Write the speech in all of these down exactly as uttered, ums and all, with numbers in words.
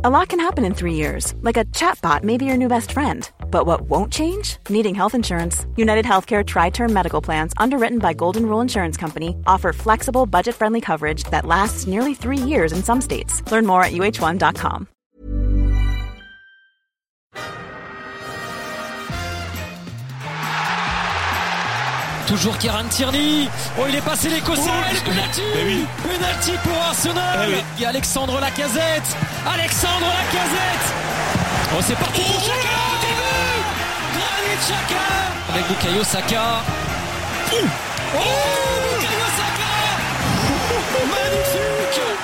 A lot can happen in three years, like a chatbot may be your new best friend. But what won't change? Needing health insurance. United Healthcare Tri-Term Medical Plans, underwritten by Golden Rule Insurance Company, offer flexible, budget-friendly coverage that lasts nearly three years in some states. Learn more at U H one dot com. Toujours Kieran Tierney. Oh, il est passé l'Écossais. Oh, et le penalty. Oui. Penalty pour Arsenal. Eh oui. Il y a Alexandre Lacazette. Alexandre Lacazette. Oh, c'est parti pour Xhaka. Oh, début. Granit Xhaka. Avec Bukayo Saka. Oh, Bukayo Saka. Magnifique.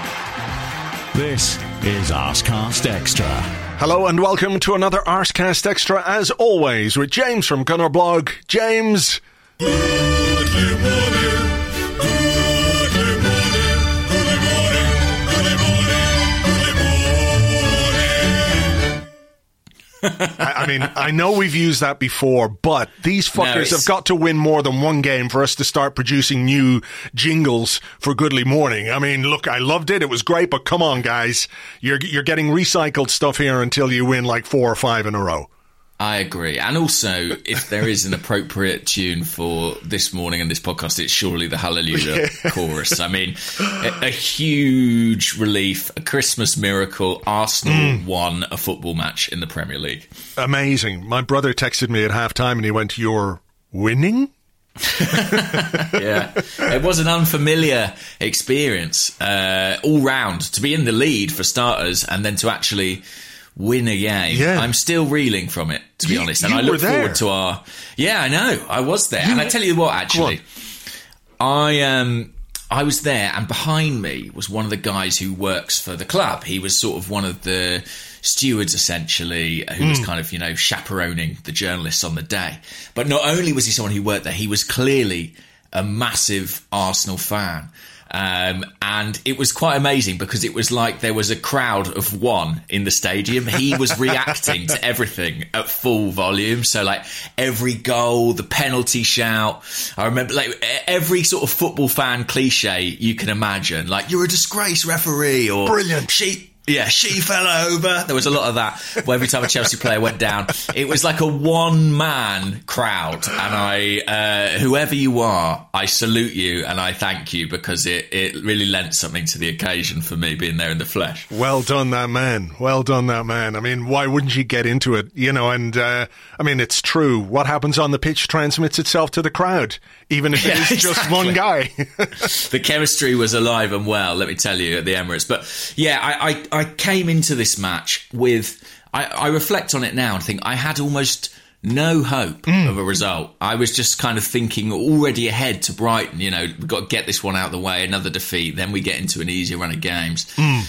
This is Arsecast Extra. Hello and welcome to another Arsecast Extra, as always, with James from Gunner Blog. James. Early morning, early morning, early morning, early morning, early morning. I, I mean, I know we've used that before, but these fuckers no, have got to win more than one game for us to start producing new jingles for Goodly Morning. I mean, look, I loved it. It was great, but come on, guys. You're, you're getting recycled stuff here until you win like four or five in a row. I agree. And also, if there is an appropriate tune for this morning and this podcast, it's surely the Hallelujah yeah. chorus. I mean, a, a huge relief, a Christmas miracle. Arsenal mm. won a football match in the Premier League. Amazing. My brother texted me at halftime and he went, "You're winning?" Yeah, it was an unfamiliar experience uh, all round. To be in the lead for starters and then to actually win a game. Yeah. I'm still reeling from it, to be you, honest. And I look forward to our... Yeah, I know. I was there. You and I tell you what, actually. I um I was there, and behind me was one of the guys who works for the club. He was sort of one of the stewards, essentially, who mm. was kind of, you know, chaperoning the journalists on the day. But not only was he someone who worked there, he was clearly a massive Arsenal fan. Um, and it was quite amazing because it was like there was a crowd of one in the stadium. He was reacting to everything at full volume. So like every goal, the penalty shout. I remember like every sort of football fan cliche you can imagine. Like, "You're a disgrace, referee," or "Brilliant. She, yeah, she fell over." There was a lot of that. Where every time a Chelsea player went down, it was like a one-man crowd. And I, uh, whoever you are, I salute you and I thank you because it, it really lent something to the occasion for me being there in the flesh. Well done, that man. Well done, that man. I mean, why wouldn't you get into it? You know, and uh, I mean, it's true. What happens on the pitch transmits itself to the crowd, even if it yeah, is exactly. just one guy. The chemistry was alive and well, let me tell you, at the Emirates. But yeah, I, I I came into this match with, I, I reflect on it now and think I had almost no hope mm. of a result. I was just kind of thinking already ahead to Brighton, you know, we've got to get this one out of the way, another defeat, then we get into an easier run of games. Mm.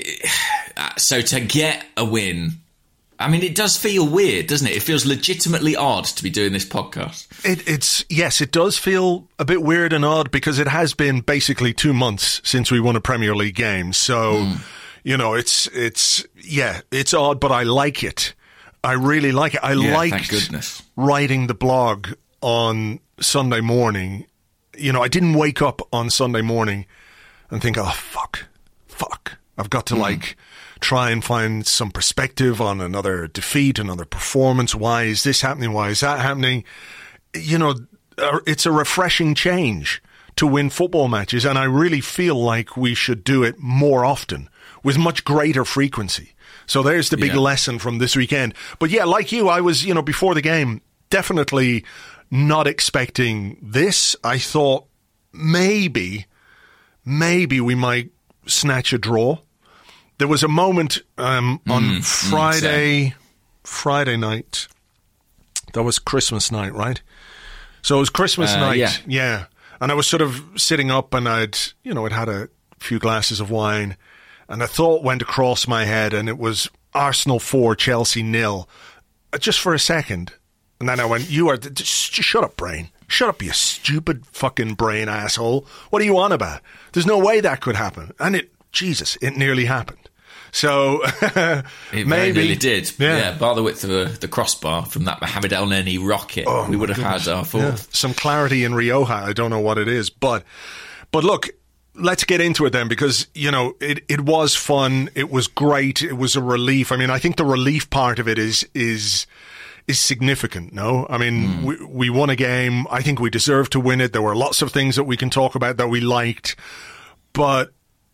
So to get a win, I mean, it does feel weird, doesn't it? It feels legitimately odd to be doing this podcast. It, it's yes, it does feel a bit weird and odd because it has been basically two months since we won a Premier League game. So... Mm. You know, it's, it's, yeah, it's odd, but I like it. I really like it. I yeah, liked thank goodness. writing the blog on Sunday morning. You know, I didn't wake up on Sunday morning and think, oh, fuck, fuck. I've got to, mm. like, try and find some perspective on another defeat, another performance. Why is this happening? Why is that happening? You know, it's a refreshing change to win football matches, and I really feel like we should do it more often, with much greater frequency. So there's the big yeah. lesson from this weekend. But yeah, like you, I was, you know, before the game, definitely not expecting this. I thought maybe, maybe we might snatch a draw. There was a moment um, on mm, Friday, mm, Friday night. That was Christmas night, right? So it was Christmas uh, night, yeah. yeah. And I was sort of sitting up and I'd, you know, I'd had a few glasses of wine. And a thought went across my head, and it was Arsenal four, Chelsea nil, just for a second. And then I went, you are, just shut up, brain. Shut up, you stupid fucking brain asshole. What are you on about? There's no way that could happen. And it, Jesus, it nearly happened. So, it maybe. It did. Yeah. yeah, bar the width of the, the crossbar from that Mohamed El Neni rocket. Oh, we would have goodness. had our fourth. Yeah. Some clarity in Rioja. I don't know what it is. But, but look, let's get into it then, because, you know, it, it was fun. It was great. It was a relief. I mean, I think the relief part of it is is is significant, no? I mean, mm. we, we won a game. I think we deserved to win it. There were lots of things that we can talk about that we liked. But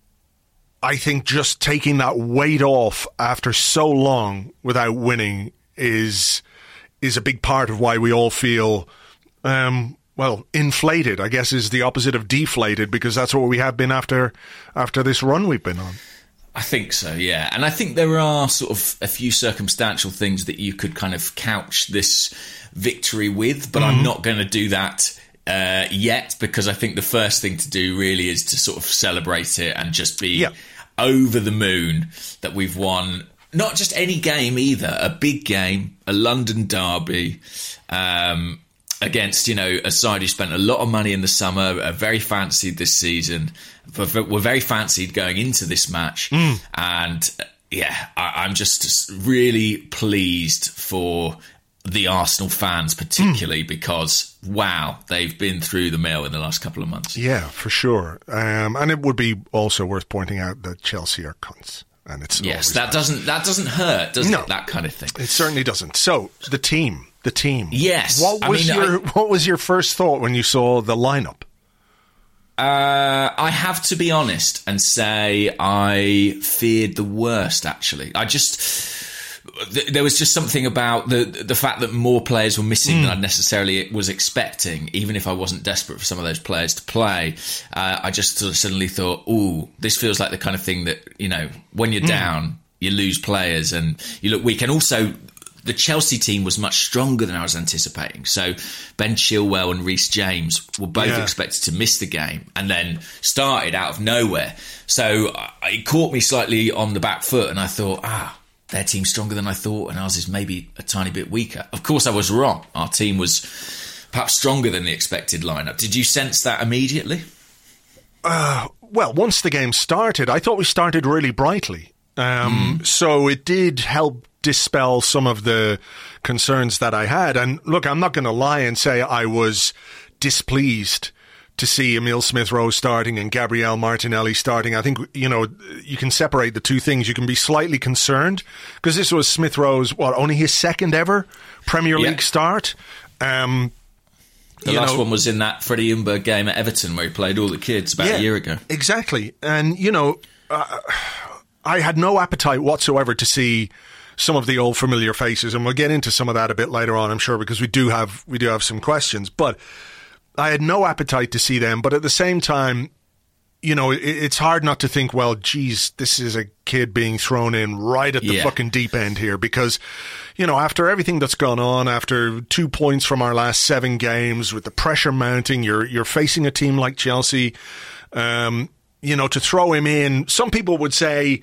I think just taking that weight off after so long without winning is is a big part of why we all feel... Um, Well, inflated, I guess, is the opposite of deflated, because that's what we have been after after this run we've been on. I think so, yeah. And I think there are sort of a few circumstantial things that you could kind of couch this victory with, but mm-hmm. I'm not going to do that uh, yet, because I think the first thing to do really is to sort of celebrate it and just be yeah. over the moon that we've won. Not just any game either, a big game, a London derby, um... against, you know, a side who spent a lot of money in the summer, are very fancied this season, were very fancied going into this match. Mm. And, yeah, I, I'm just really pleased for the Arsenal fans, particularly mm. because, wow, they've been through the mill in the last couple of months. Yeah, for sure. Um, and it would be also worth pointing out that Chelsea are cunts. And it's yes, that doesn't, that doesn't hurt, does no, it? That kind of thing. It certainly doesn't. So, the team. The team. Yes. What was I mean, your I, What was your first thought when you saw the lineup? Uh, I have to be honest and say I feared the worst. Actually, I just th- there was just something about the the fact that more players were missing mm. than I necessarily was expecting. Even if I wasn't desperate for some of those players to play, uh, I just sort of suddenly thought, "Ooh, this feels like the kind of thing that, you know, when you're mm. down, you lose players and you look weak." And also, the Chelsea team was much stronger than I was anticipating. So Ben Chilwell and Reece James were both yeah. expected to miss the game and then started out of nowhere. So it caught me slightly on the back foot and I thought, ah, their team's stronger than I thought and ours is maybe a tiny bit weaker. Of course, I was wrong. Our team was perhaps stronger than the expected lineup. Did you sense that immediately? Uh, well, once the game started, I thought we started really brightly. Um, mm. So it did help dispel some of the concerns that I had. And look, I'm not going to lie and say I was displeased to see Emile Smith-Rowe starting and Gabriel Martinelli starting. I think, you know, you can separate the two things. You can be slightly concerned because this was Smith-Rowe's, what, only his second ever Premier League yeah. start. Um, the last know, one was in that Freddie Ljungberg game at Everton where he played all the kids about yeah, a year ago. Exactly. And, you know, uh, I had no appetite whatsoever to see some of the old familiar faces, and we'll get into some of that a bit later on, I'm sure, because we do have we do have some questions. But I had no appetite to see them. But at the same time, you know, it, it's hard not to think, well, geez, this is a kid being thrown in right at the yeah. fucking deep end here, because, you know, after everything that's gone on, after two points from our last seven games, with the pressure mounting, you're you're facing a team like Chelsea. Um, you know, to throw him in, some people would say,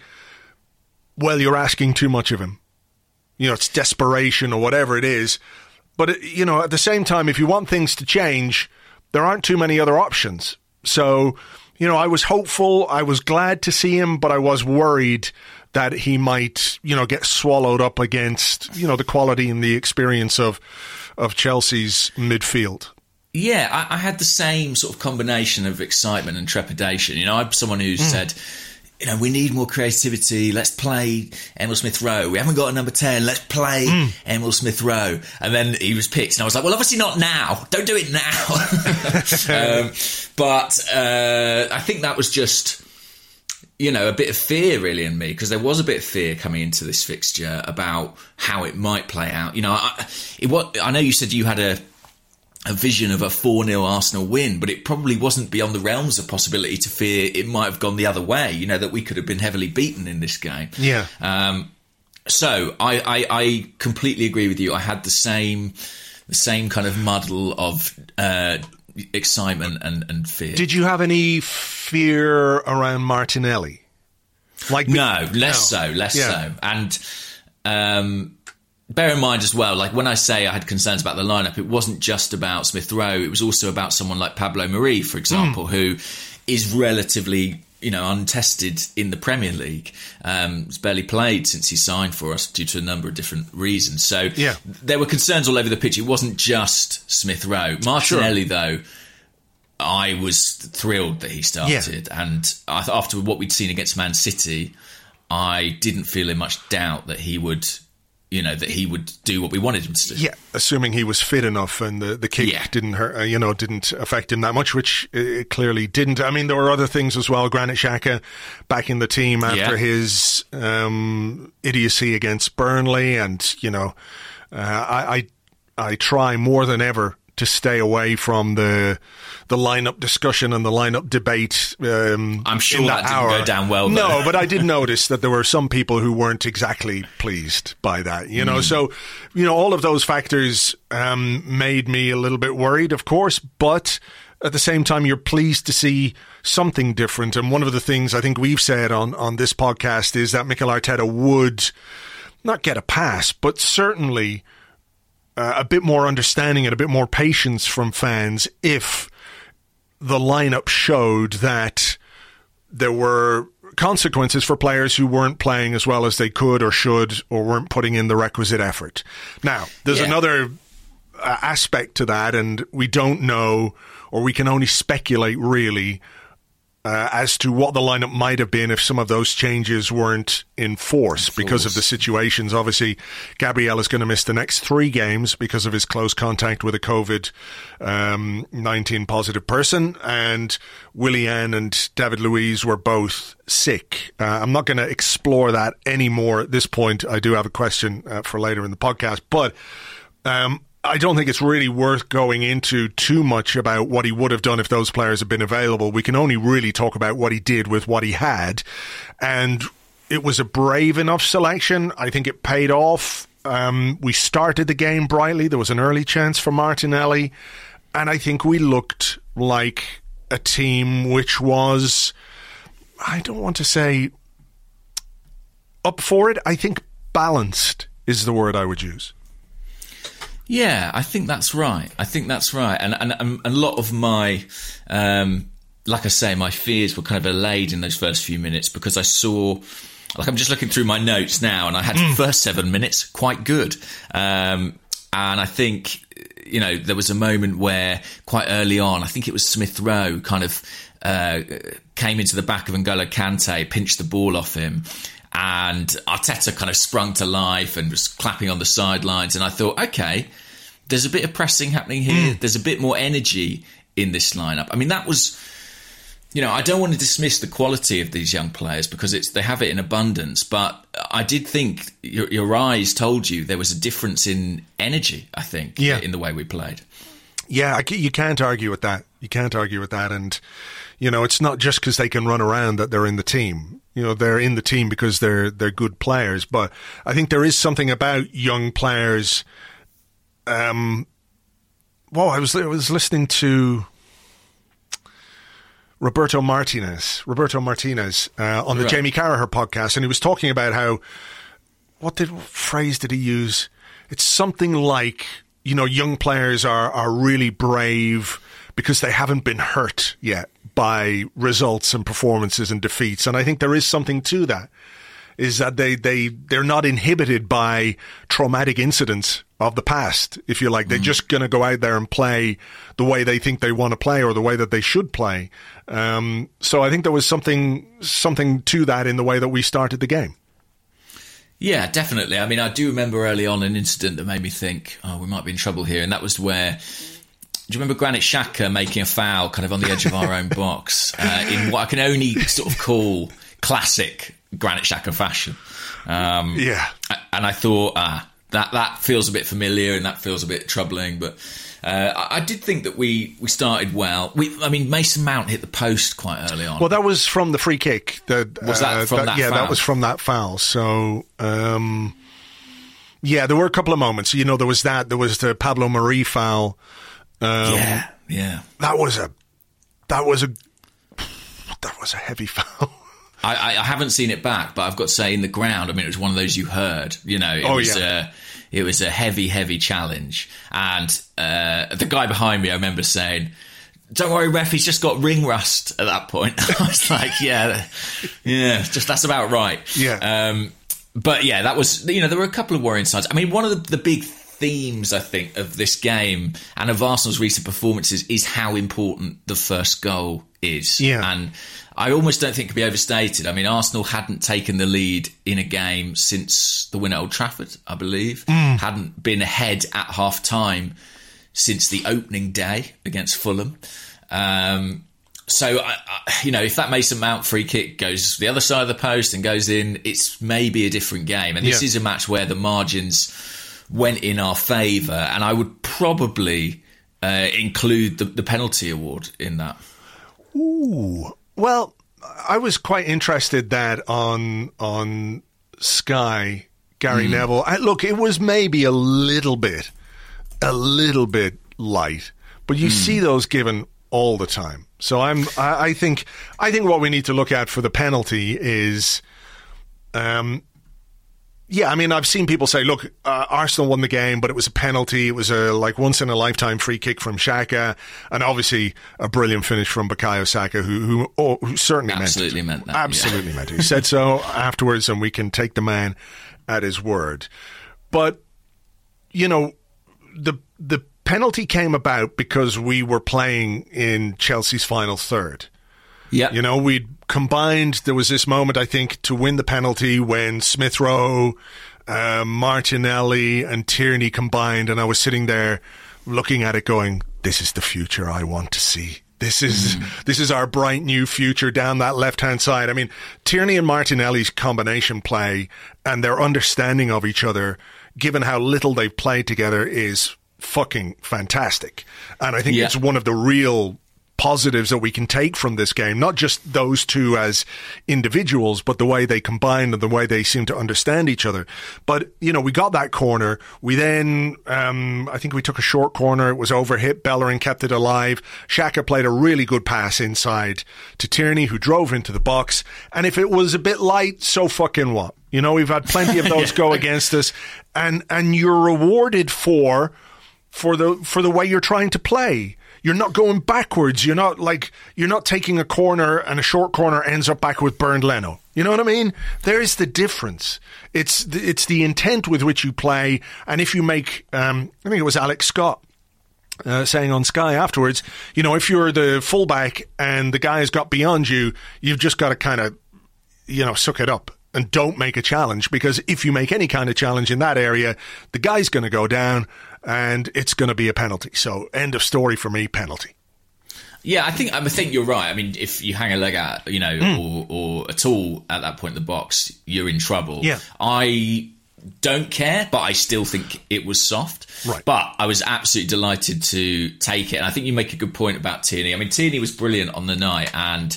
well, you're asking too much of him. You know, it's desperation or whatever it is. But, you know, at the same time, if you want things to change, there aren't too many other options. So, you know, I was hopeful. I was glad to see him, but I was worried that he might, you know, get swallowed up against, you know, the quality and the experience of of Chelsea's midfield. Yeah, I, I had the same sort of combination of excitement and trepidation. You know, I'm someone who's mm. said, you know, we need more creativity. Let's play Emile Smith-Rowe. We haven't got a number ten. Let's play mm. Emile Smith-Rowe. And then he was picked. And I was like, well, obviously not now. Don't do it now. um, but uh, I think that was just, you know, a bit of fear really in me, because there was a bit of fear coming into this fixture about how it might play out. You know, I, it, what, I know you said you had a a vision of a four nil Arsenal win, but it probably wasn't beyond the realms of possibility to fear it might have gone the other way, you know, that we could have been heavily beaten in this game. Yeah. Um, so I, I, I completely agree with you. I had the same the same kind of muddle of uh, excitement and, and fear. Did you have any fear around Martinelli? Like No, less no. so, less yeah. so. And... Um, bear in mind as well, like when I say I had concerns about the lineup, it wasn't just about Smith-Rowe. It was also about someone like Pablo Mari, for example, mm. who is relatively, you know, untested in the Premier League. Um, he's barely played since he signed for us due to a number of different reasons. So yeah. there were concerns all over the pitch. It wasn't just Smith-Rowe. Martinelli, sure. though, I was thrilled that he started. Yeah. And I, after what we'd seen against Man City, I didn't feel in much doubt that he would, you know, that he would do what we wanted him to do. Yeah, assuming he was fit enough and the, the kick yeah. didn't hurt, uh, you know, didn't affect him that much, which it clearly didn't. I mean, there were other things as well. Granit Xhaka back in the team after yeah. his um, idiocy against Burnley, and you know, uh, I, I I try more than ever to stay away from the the lineup discussion and the lineup debate. Um, I'm sure in that, that didn't hour. go down well. Though. No, but I did notice that there were some people who weren't exactly pleased by that. You know, mm. so you know, all of those factors um, made me a little bit worried, of course, but at the same time, you're pleased to see something different. And one of the things I think we've said on on this podcast is that Mikel Arteta would not get a pass, but certainly Uh, a bit more understanding and a bit more patience from fans if the lineup showed that there were consequences for players who weren't playing as well as they could or should, or weren't putting in the requisite effort. Now, there's yeah. another uh, aspect to that, and we don't know, or we can only speculate really, Uh, as to what the lineup might have been if some of those changes weren't in force, in because force. of the situations. Obviously, Gabriel is going to miss the next three games because of his close contact with a COVID nineteen um, positive person, and Willian and David Luiz were both sick. Uh, I'm not going to explore that anymore at this point. I do have a question uh, for later in the podcast, but um I don't think it's really worth going into too much about what he would have done if those players had been available. We can only really talk about what he did with what he had. And it was a brave enough selection. I think it paid off. Um, we started the game brightly. There was an early chance for Martinelli. And I think we looked like a team which was, I don't want to say up for it. I think balanced is the word I would use. Yeah, I think that's right. I think that's right. And and, and a lot of my, um, like I say, my fears were kind of allayed in those first few minutes because I saw, like I'm just looking through my notes now, and I had mm. the first seven minutes quite good. Um, and I think, you know, there was a moment where quite early on, I think it was Smith Rowe kind of uh, came into the back of N'Golo Kante, pinched the ball off him. And Arteta kind of sprung to life and was clapping on the sidelines. And I thought, okay, there's a bit of pressing happening here. Mm. There's a bit more energy in this lineup. I mean, that was, you know, I don't want to dismiss the quality of these young players because it's they have it in abundance. But I did think your, your eyes told you there was a difference in energy, I think, yeah. in the way we played. Yeah, I, you can't argue with that. You can't argue with that. And, you know, it's not just because they can run around that they're in the team. You know, they're in the team because they're they're good players. But I think there is something about young players. Um, well, I was I was listening to Roberto Martinez, Roberto Martinez uh, on the right. Jamie Carragher podcast, and he was talking about how what did what phrase did he use? It's something like, you know, young players are are really brave because they haven't been hurt yet by results and performances and defeats. And I think there is something to that, is that they, they, they're not inhibited by traumatic incidents of the past, if you like. They're mm. just going to go out there and play the way they think they want to play or the way that they should play. Um, so I think there was something something to that in the way that we started the game. Yeah, definitely. I mean, I do remember early on an incident that made me think, oh, we might be in trouble here. And that was where... Do you remember Granit Xhaka making a foul kind of on the edge of our own box uh, in what I can only sort of call classic Granit Xhaka fashion? Um, yeah. And I thought, ah, that, that feels a bit familiar and that feels a bit troubling. But uh, I, I did think that we, we started well. We, I mean, Mason Mount hit the post quite early on. Well, that was from the free kick. That, was that from uh, that, that yeah, foul? that was from that foul. So... Um, yeah, there were a couple of moments. You know, there was that. There was the Pablo Mari foul. Um, yeah, yeah. That was a, that was a, that was a heavy foul. I, I, I haven't seen it back, but I've got to say, in the ground, I mean, it was one of those you heard. You know, it oh, was yeah. a, it was a heavy, heavy challenge. And uh, the guy behind me, I remember saying, "Don't worry, ref, he's just got ring rust." At that point, I was like, "Yeah, yeah, just that's about right." Yeah. Um, but yeah, that was, you know, there were a couple of worrying signs. I mean, one of the, the big themes, I think, of this game and of Arsenal's recent performances is how important the first goal is. Yeah. And I almost don't think it can be overstated. I mean, Arsenal hadn't taken the lead in a game since the win at Old Trafford, I believe. Mm. Hadn't been ahead at half-time since the opening day against Fulham. Um, so, I, I, you know, if that Mason Mount free kick goes the other side of the post and goes in, it's maybe a different game. And this yeah. is a match where the margins went in our favour. And I would probably uh, include the, the penalty award in that. Ooh. Well, I was quite interested that on on Sky, Gary mm. Neville, I, look, it was maybe a little bit, a little bit light, but you mm. see those given all the time. So I'm, I, I think, I think what we need to look at for the penalty is, um, yeah, I mean, I've seen people say, look, uh, Arsenal won the game, but it was a penalty. It was a like once in a lifetime free kick from Xhaka, and obviously a brilliant finish from Bukayo Saka, who who, oh, who certainly absolutely meant it. meant that. Absolutely yeah. meant it. He said so afterwards, and we can take the man at his word. But you know, the the penalty came about because we were playing in Chelsea's final third. Yeah, you know, we'd combined. There was this moment, I think, to win the penalty when Smith Rowe, uh, Martinelli, and Tierney combined, and I was sitting there looking at it, going, "This is the future I want to see. This is mm. this is our bright new future down that left hand side." I mean, Tierney and Martinelli's combination play and their understanding of each other, given how little they've played together, is fucking fantastic, and I think yeah. it's one of the real positives that we can take from this game, not just those two as individuals, but the way they combine and the way they seem to understand each other. But, you know, we got that corner. We then, um, I think we took a short corner. It was overhit. Bellerin kept it alive. Xhaka played a really good pass inside to Tierney, who drove into the box. And if it was a bit light, so fucking what? You know, we've had plenty of those yeah. go against us. And, and you're rewarded for, for the, for the way you're trying to play. You're not going backwards. You're not like, you're not taking a corner and a short corner ends up back with Bernd Leno. You know what I mean? There's the difference. It's the, it's the intent with which you play. And if you make, um, I think it was Alex Scott uh, saying on Sky afterwards, you know, if you're the fullback and the guy has got beyond you, you've just got to kind of, you know, suck it up. And don't make a challenge, because if you make any kind of challenge in that area, the guy's going to go down and it's going to be a penalty. So end of story for me, penalty. Yeah, I think I think you're right. I mean, if you hang a leg out, you know, mm. or, or at all at that point in the box, you're in trouble. Yeah. I don't care, but I still think it was soft. Right. But I was absolutely delighted to take it. And I think you make a good point about Tierney. I mean, Tierney was brilliant on the night, and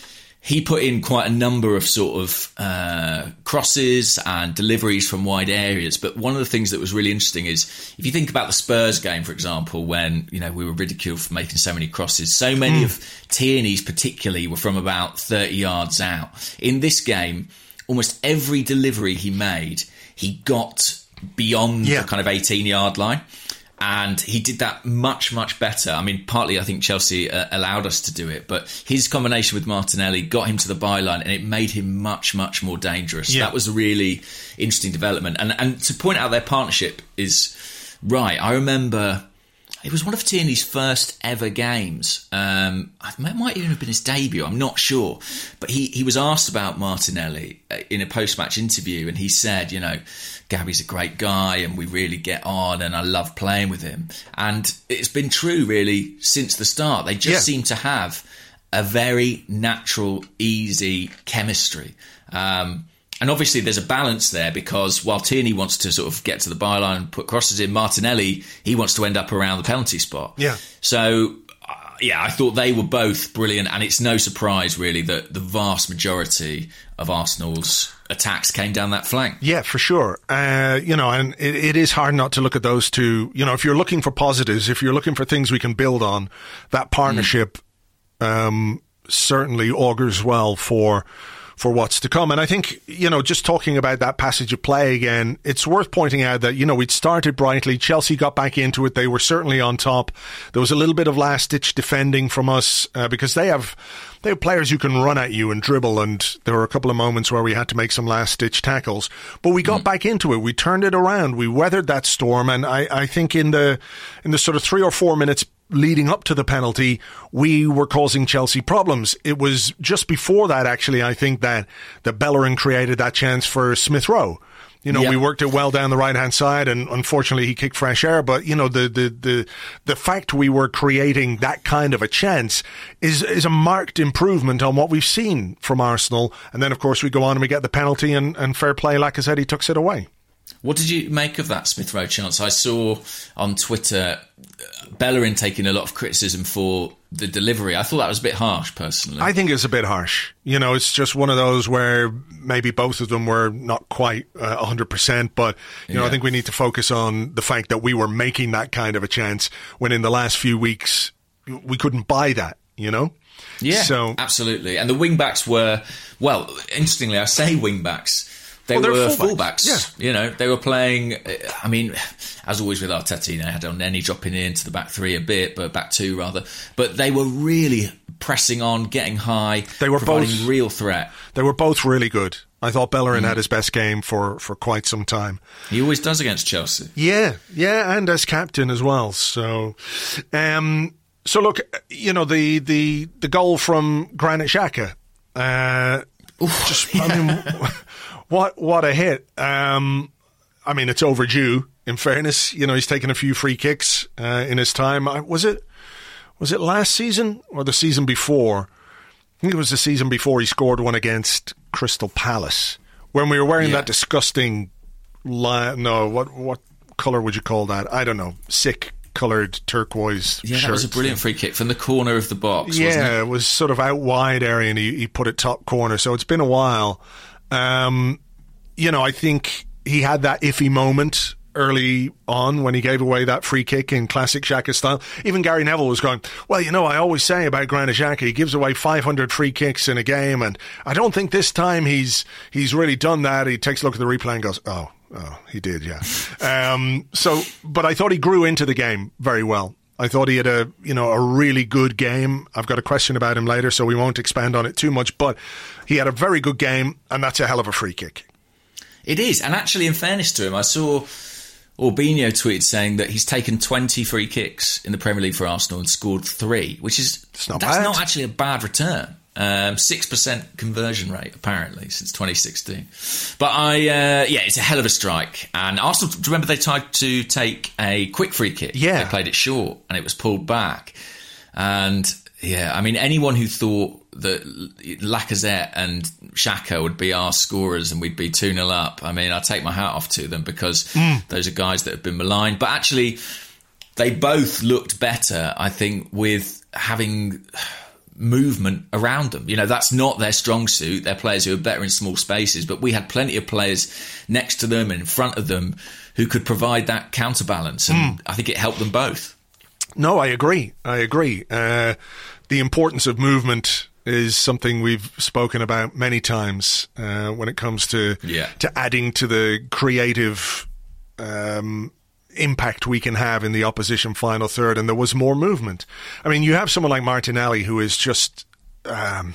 he put in quite a number of sort of uh, crosses and deliveries from wide areas. But one of the things that was really interesting is, if you think about the Spurs game, for example, when, you know, we were ridiculed for making so many crosses, so many mm. of Tierney's particularly were from about thirty yards out. In this game, almost every delivery he made, he got beyond yeah. the kind of eighteen-yard line. And he did that much, much better. I mean, partly I think Chelsea uh, allowed us to do it, but his combination with Martinelli got him to the byline, and it made him much, much more dangerous. Yeah. That was a really interesting development. And and to point out their partnership is right. I remember it was one of Tierney's first ever games. Um, it might even have been his debut. I'm not sure. But he, he was asked about Martinelli in a post-match interview, and he said, you know, Gabby's a great guy and we really get on and I love playing with him. And it's been true, really, since the start. They just yeah. seem to have a very natural, easy chemistry. Um And obviously there's a balance there, because while Tierney wants to sort of get to the byline and put crosses in, Martinelli, he wants to end up around the penalty spot. Yeah. So, uh, yeah, I thought they were both brilliant, and it's no surprise, really, that the vast majority of Arsenal's attacks came down that flank. Yeah, for sure. Uh, you know, and it, it is hard not to look at those two. You know, if you're looking for positives, if you're looking for things we can build on, that partnership mm. um, certainly augurs well for... for what's to come. And I think, you know, just talking about that passage of play again, it's worth pointing out that, you know, we'd started brightly. Chelsea got back into it. They were certainly on top. There was a little bit of last-ditch defending from us uh, because they have they have players who can run at you and dribble, and there were a couple of moments where we had to make some last-ditch tackles. But we got mm. back into it. We turned it around. We weathered that storm, and I, I think in the in the sort of three or four minutes leading up to the penalty, we were causing Chelsea problems. It was just before that, actually, I think that, that Bellerin created that chance for Smith Rowe. You know, yep. we worked it well down the right-hand side, and unfortunately he kicked fresh air. But, you know, the, the, the, the fact we were creating that kind of a chance is, is a marked improvement on what we've seen from Arsenal. And then, of course, we go on and we get the penalty, and, and fair play, Lacazette, he tucks it away. What did you make of that Smith Rowe chance? I saw on Twitter Bellerin taking a lot of criticism for the delivery. I thought that was a bit harsh, personally. I think it's a bit harsh. You know, it's just one of those where maybe both of them were not quite uh, one hundred percent, but, you know, yeah. I think we need to focus on the fact that we were making that kind of a chance when in the last few weeks we couldn't buy that, you know? Yeah, so, absolutely. And the wing-backs were, well, interestingly, I say wing-backs, They well, were fullbacks. fullbacks. Yeah. You know, they were playing, I mean, as always with Arteta, you know, had on Nenny dropping into the back three a bit, but back two rather. But they were really pressing on, getting high, they were providing both, real threat. They were both really good. I thought Bellerin mm. had his best game for, for quite some time. He always does against Chelsea. Yeah, yeah, and as captain as well. So, um, so look, you know, the, the, the goal from Granit Xhaka, uh, Oof, just, yeah. I mean... What what a hit. Um, I mean, it's overdue, in fairness. You know, he's taken a few free kicks uh, in his time. Was it was it last season or the season before? I think it was the season before he scored one against Crystal Palace. When we were wearing yeah. that disgusting... Li- no, what, what colour would you call that? I don't know. Sick coloured turquoise Yeah, shirt. That was a brilliant free kick from the corner of the box, yeah, wasn't it? it was sort of out wide area, and he, he put it top corner. So it's been a while. Um, you know, I think he had that iffy moment early on when he gave away that free kick in classic Xhaka style. Even Gary Neville was going, well, you know, I always say about Granit Xhaka, he gives away five hundred free kicks in a game, and I don't think this time he's he's really done that. He takes a look at the replay and goes, oh, oh, he did, yeah. um, so, but I thought he grew into the game very well. I thought he had a, you know, a really good game. I've got a question about him later, so we won't expand on it too much, but he had a very good game, and that's a hell of a free kick. It is, and actually, in fairness to him, I saw Orbinho tweeted saying that he's taken twenty free kicks in the Premier League for Arsenal and scored three, which is, it's not that's bad. not actually a bad return. Um, six percent conversion rate, apparently, since twenty sixteen. But I, uh, yeah, it's a hell of a strike. And Arsenal, do you remember they tried to take a quick free kick? Yeah. They played it short and it was pulled back. And, yeah, I mean, anyone who thought that Lacazette and Xhaka would be our scorers and we'd be two nil up, I mean, I take my hat off to them because mm. those are guys that have been maligned. But actually, they both looked better, I think, with having movement around them. You know, that's not their strong suit. They're players who are better in small spaces, but we had plenty of players next to them and in front of them who could provide that counterbalance, and mm. I think it helped them both. No, I agree. I agree. Uh, the importance of movement is something we've spoken about many times uh, when it comes to yeah. to adding to the creative um impact we can have in the opposition final third, and there was more movement. I mean, you have someone like Martinelli who is just um,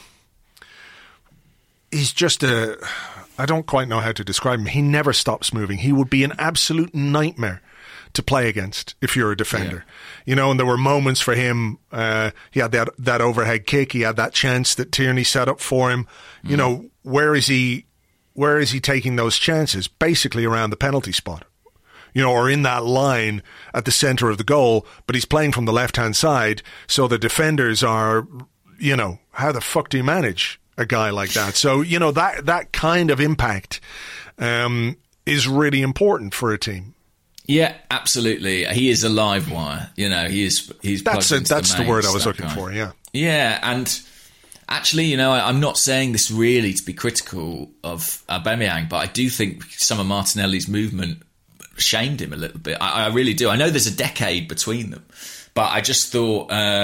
he's just a I don't quite know how to describe him. He never stops moving. He would be an absolute nightmare to play against if you're a defender. Yeah. You know, and there were moments for him, uh, he had that that overhead kick, he had that chance that Tierney set up for him. Mm. You know, where is he where is he taking those chances? Basically around the penalty spot. You know, or in that line at the centre of the goal, but he's playing from the left-hand side, so the defenders are, you know, how the fuck do you manage a guy like that? So, you know, that that kind of impact um, is really important for a team. Yeah, absolutely. He is a live wire. You know, he is. He's that's a, that's the, the word I was looking guy. for. Yeah, yeah, and actually, you know, I, I'm not saying this really to be critical of Aubameyang, but I do think some of Martinelli's movement shamed him a little bit. I, I really do. I know there's a decade between them, but I just thought uh,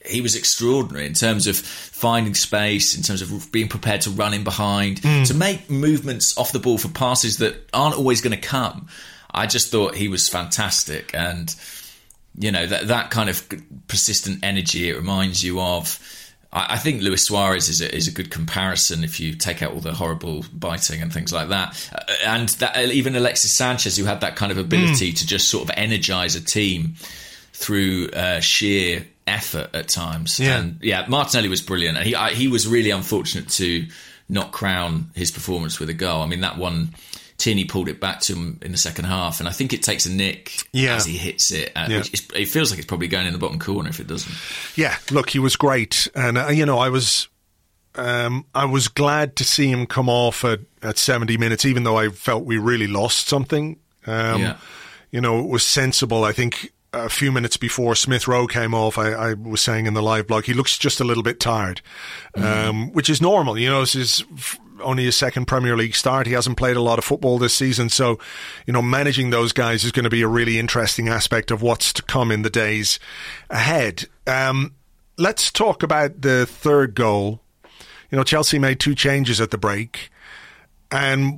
he was extraordinary in terms of finding space, in terms of being prepared to run in behind, mm. to make movements off the ball for passes that aren't always going to come. I just thought he was fantastic. And, you know, that that kind of persistent energy, it reminds you of... I think Luis Suarez is a, is a good comparison if you take out all the horrible biting and things like that. Uh, and that, even Alexis Sanchez, who had that kind of ability mm. to just sort of energise a team through uh, sheer effort at times. Yeah. And yeah, Martinelli was brilliant. And he I, he was really unfortunate to not crown his performance with a goal. I mean, that one, Tierney pulled it back to him in the second half, and I think it takes a nick yeah. as he hits it. Uh, yeah. which it feels like it's probably going in the bottom corner if it doesn't. Yeah, look, he was great, and uh, you know, I was, um, I was glad to see him come off at, at seventy minutes, even though I felt we really lost something. Um, yeah. You know, it was sensible. I think a few minutes before Smith Rowe came off, I, I was saying in the live blog, he looks just a little bit tired, mm-hmm. um, which is normal. You know, this is only his second Premier League start. He hasn't played a lot of football this season. So, you know, managing those guys is going to be a really interesting aspect of what's to come in the days ahead. Um, let's talk about the third goal. You know, Chelsea made two changes at the break, and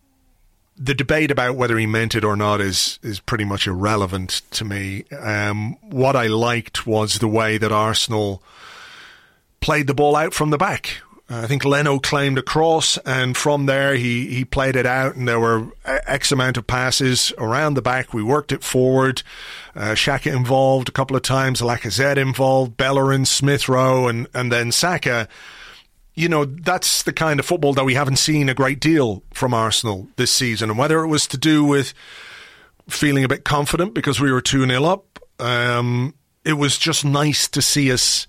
the debate about whether he meant it or not is is pretty much irrelevant to me. Um, what I liked was the way that Arsenal played the ball out from the back. I think Leno claimed a cross, and from there he, he played it out, and there were X amount of passes around the back. We worked it forward. Uh, Xhaka involved a couple of times, Lacazette involved, Bellerin, Smith Rowe, and, and then Saka. You know, that's the kind of football that we haven't seen a great deal from Arsenal this season. And whether it was to do with feeling a bit confident because we were two nil up, um, it was just nice to see us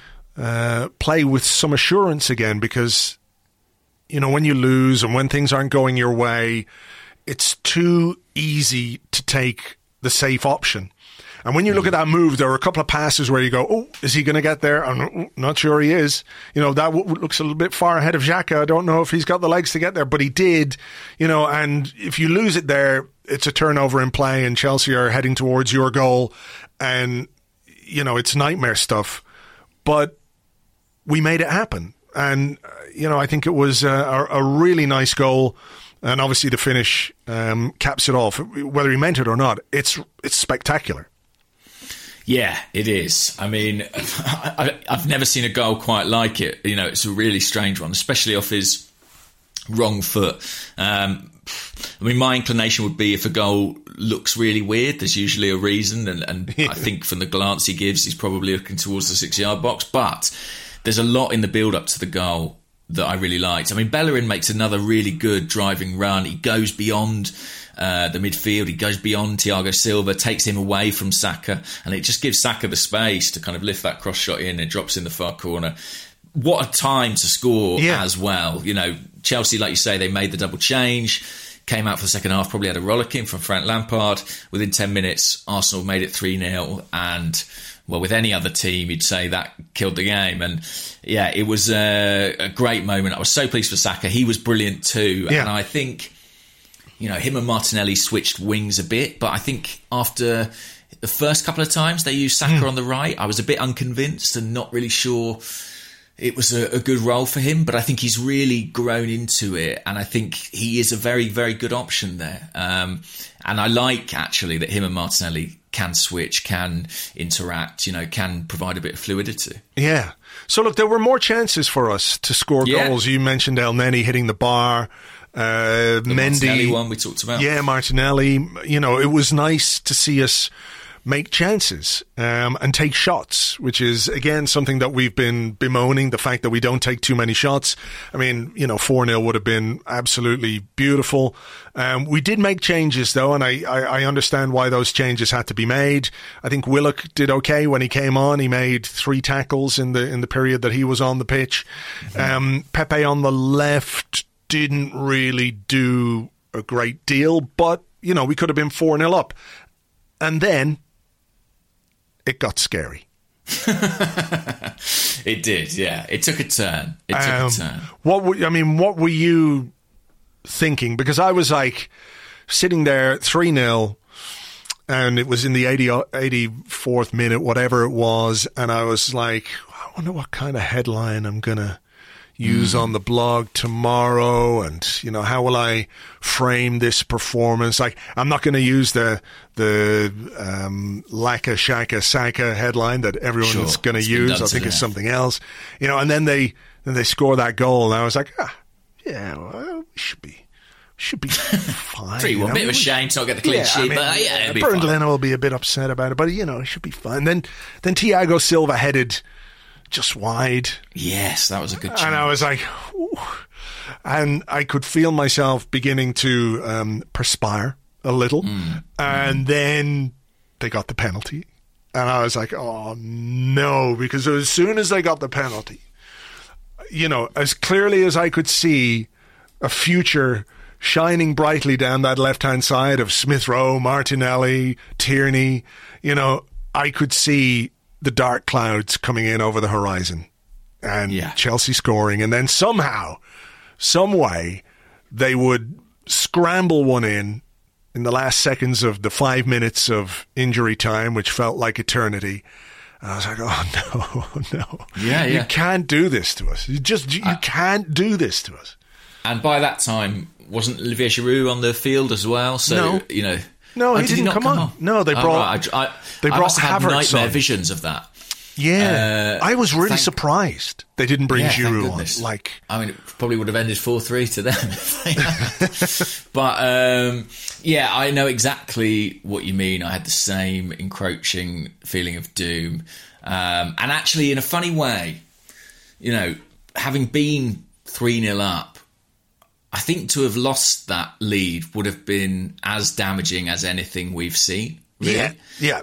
Uh, play with some assurance again, because, you know, when you lose and when things aren't going your way, it's too easy to take the safe option. And when you look at that move, there are a couple of passes where you go, oh, is he going to get there? I'm not sure he is. You know, that w- looks a little bit far ahead of Xhaka. I don't know if he's got the legs to get there, but he did, you know, and if you lose it there, it's a turnover in play and Chelsea are heading towards your goal, and, you know, it's nightmare stuff. But we made it happen. And, uh, you know, I think it was a, a really nice goal. And obviously the finish um, caps it off. Whether he meant it or not, it's it's spectacular. Yeah, it is. I mean, I, I've never seen a goal quite like it. You know, it's a really strange one, especially off his wrong foot. Um, I mean, my inclination would be if a goal looks really weird, there's usually a reason. And, and I think from the glance he gives, he's probably looking towards the six-yard box. But there's a lot in the build-up to the goal that I really liked. I mean, Bellerin makes another really good driving run. He goes beyond uh, the midfield. He goes beyond Thiago Silva, takes him away from Saka, and it just gives Saka the space to kind of lift that cross shot in. It drops in the far corner. What a time to score yeah. as well. You know, Chelsea, like you say, they made the double change, came out for the second half, probably had a rollicking from Frank Lampard. Within ten minutes, Arsenal made it three nil, and well, with any other team, you'd say that killed the game. And yeah, it was a, a great moment. I was so pleased for Saka. He was brilliant too. Yeah. And I think, you know, him and Martinelli switched wings a bit. But I think after the first couple of times they used Saka mm. on the right, I was a bit unconvinced and not really sure it was a, a good role for him. But I think he's really grown into it. And I think he is a very, very good option there. Um, and I like, actually, that him and Martinelli can switch, can interact, you know, can provide a bit of fluidity. Yeah. So, look, there were more chances for us to score yeah. goals. You mentioned El Neni hitting the bar. Uh, the Mendy. Martinelli one we talked about. Yeah, Martinelli. You know, it was nice to see us make chances um, and take shots, which is, again, something that we've been bemoaning, the fact that we don't take too many shots. I mean, you know, four nil would have been absolutely beautiful. Um, we did make changes, though, and I, I, I understand why those changes had to be made. I think Willock did okay when he came on. He made three tackles in the in the period that he was on the pitch. Mm-hmm. Um, Pepe on the left didn't really do a great deal, but, you know, we could have been four nil up. And then it got scary. It did, yeah. It took a turn. It took um, a turn. What were, I mean, what were you thinking? Because I was like sitting there, three nil, and it was in the eighty, eighty-fourth minute, whatever it was, and I was like, I wonder what kind of headline I'm going to use mm. on the blog tomorrow, and, you know, how will I frame this performance? Like, I'm not going to use the the um, Laka Shaka Saka headline that everyone's sure. going to use. I think it's something else. You know, and then they then they score that goal, and I was like, ah, yeah, well, we should be should be fine. Three, well, a bit of a shame to not get the clean yeah, sheet, I mean, but yeah, it'll be Bernd fine. Leno will be a bit upset about it, but, you know, it should be fine. Then, then Thiago Silva headed just wide. Yes, that was a good chance. And I was like, ooh. And I could feel myself beginning to um, perspire a little. Mm. And mm. then they got the penalty. And I was like, oh, no, because as soon as they got the penalty, you know, as clearly as I could see a future shining brightly down that left-hand side of Smith Rowe, Martinelli, Tierney, you know, I could see the dark clouds coming in over the horizon and yeah. Chelsea scoring. And then somehow, some way, they would scramble one in in the last seconds of the five minutes of injury time, which felt like eternity. And I was like, oh, no, no. Yeah, yeah. You can't do this to us. You just, you uh, can't do this to us. And by that time, wasn't Olivier Giroud on the field as well? So, no. you know. No, oh, he did didn't he not come, come on. on. No, they oh, brought right. I, I, they I brought must have had Havertz nightmare on. visions of that. Yeah. Uh, I was really thank, surprised they didn't bring yeah, Giroud on. Like, I mean, it probably would have ended four three to them if they had. But, um, yeah, I know exactly what you mean. I had the same encroaching feeling of doom. Um, and actually, in a funny way, you know, having been three nil up, I think to have lost that lead would have been as damaging as anything we've seen. Really. Yeah, yeah.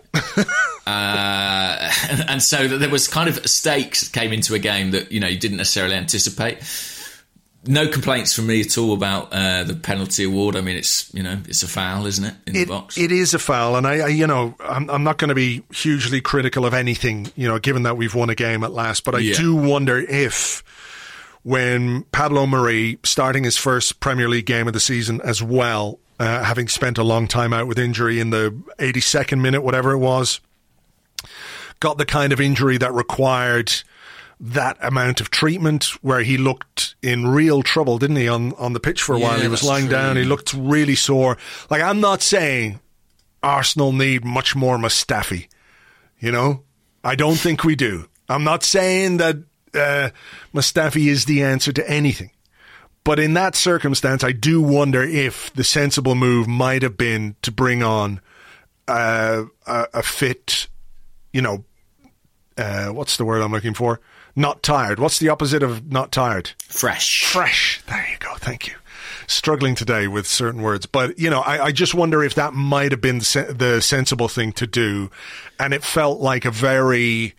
uh, and, and so that there was kind of stakes that came into a game that, you know, you didn't necessarily anticipate. No complaints from me at all about uh, the penalty award. I mean, it's, you know, it's a foul, isn't it, in it, the box? It is a foul, and I, I you know, I'm, I'm not going to be hugely critical of anything, you know, given that we've won a game at last. But I yeah. do wonder if, when Pablo Mari, starting his first Premier League game of the season as well, uh, having spent a long time out with injury in the eighty-second minute, whatever it was, got the kind of injury that required that amount of treatment, where he looked in real trouble, didn't he, on, on the pitch for a yeah, while. He was lying true. down. He looked really sore. Like, I'm not saying Arsenal need much more Mustafi, you know? I don't think we do. I'm not saying that uh, Mustafi is the answer to anything. But in that circumstance, I do wonder if the sensible move might have been to bring on uh, a, a fit, you know, uh, what's the word I'm looking for? Not tired. What's the opposite of not tired? Fresh. Fresh. There you go. Thank you. Struggling today with certain words. But, you know, I, I just wonder if that might have been the, sen- the sensible thing to do. And it felt like a very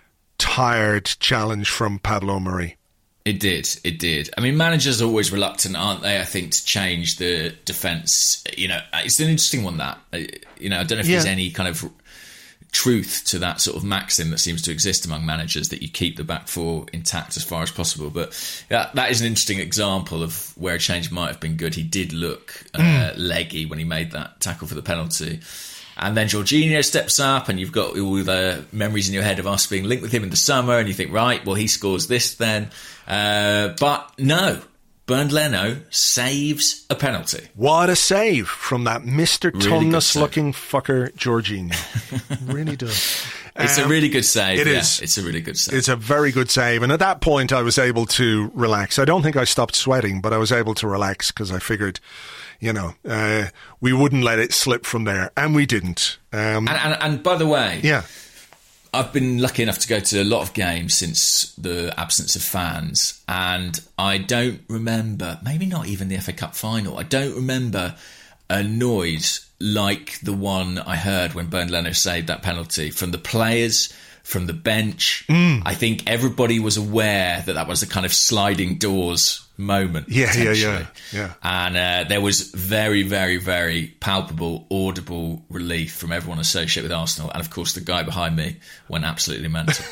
tired challenge from Pablo Mari. It did. It did. I mean, managers are always reluctant, aren't they, I think, to change the defence. You know, it's an interesting one, that. You know, I don't know if yeah. there's any kind of truth to that sort of maxim that seems to exist among managers, that you keep the back four intact as far as possible. But that, that is an interesting example of where a change might have been good. He did look uh, mm. leggy when he made that tackle for the penalty. And then Jorginho steps up, and you've got all the memories in your head of us being linked with him in the summer, and you think, right, well, he scores this then. Uh, but no, Bernd Leno saves a penalty. What a save from that Mister Really Toneless-looking fucker, Jorginho. Really does. It's um, a really good save. It yeah, is. It's a really good save. It's a very good save. And at that point, I was able to relax. I don't think I stopped sweating, but I was able to relax because I figured, you know, uh, we wouldn't let it slip from there. And we didn't. Um, and, and, and by the way, yeah, I've been lucky enough to go to a lot of games since the absence of fans. And I don't remember, maybe not even the F A Cup final, I don't remember a noise like the one I heard when Bernd Leno saved that penalty from the players, from the bench. Mm. I think everybody was aware that that was the kind of sliding doors moment. Yeah, yeah, yeah, yeah. And uh, there was very, very, very palpable, audible relief from everyone associated with Arsenal. And of course, the guy behind me went absolutely mental.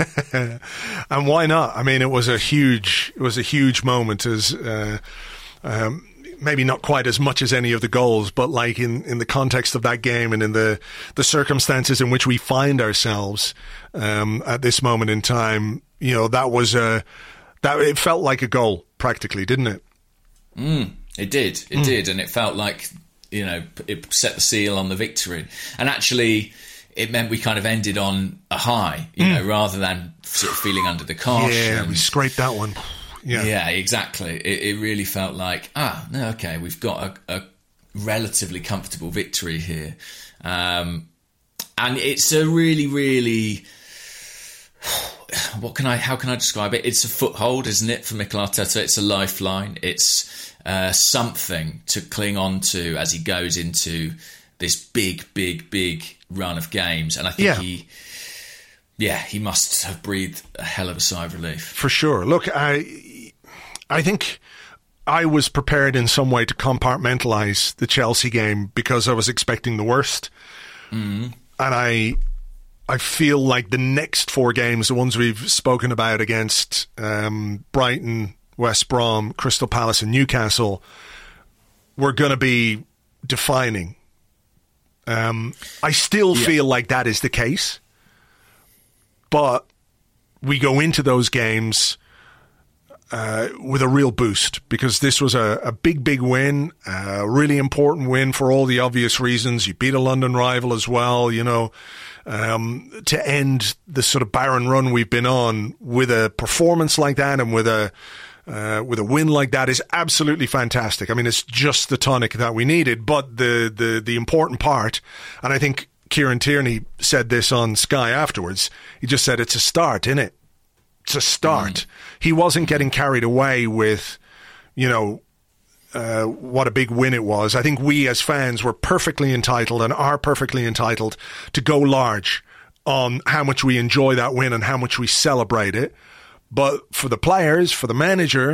And why not? I mean, it was a huge, it was a huge moment as. Uh, um, maybe not quite as much as any of the goals, but like in, in the context of that game and in the, the circumstances in which we find ourselves um, at this moment in time, you know, that was a, that it felt like a goal practically, didn't it? Mm, it did, it Mm. did, and it felt like, you know, it set the seal on the victory. And actually, it meant we kind of ended on a high, you Mm. know, rather than sort of feeling under the cosh. Yeah, and- we scraped that one. Yeah. Yeah, exactly. It, it really felt like, ah, no, okay, we've got a, a relatively comfortable victory here. Um, and it's a really, really, what can I, how can I describe it? It's a foothold, isn't it, for Mikel Arteta? It's a lifeline. It's uh, something to cling on to as he goes into this big, big, big run of games. And I think Yeah. he... Yeah, he must have breathed a hell of a sigh of relief. For sure. Look, I I think I was prepared in some way to compartmentalize the Chelsea game because I was expecting the worst. Mm. And I I feel like the next four games, the ones we've spoken about against um, Brighton, West Brom, Crystal Palace and Newcastle, were going to be defining. Um, I still Yeah. feel like that is the case. But we go into those games uh, with a real boost because this was a, a big, big win, a really important win for all the obvious reasons. You beat a London rival as well, you know, um, to end the sort of barren run we've been on with a performance like that and with a uh, with a win like that is absolutely fantastic. I mean, it's just the tonic that we needed. But the the the important part, and I think Kieran Tierney said this on Sky afterwards. He just said it's a start, innit? It's a start. Mm. He wasn't getting carried away with, you know, uh, what a big win it was. I think we as fans were perfectly entitled and are perfectly entitled to go large on how much we enjoy that win and how much we celebrate it. But for the players, for the manager,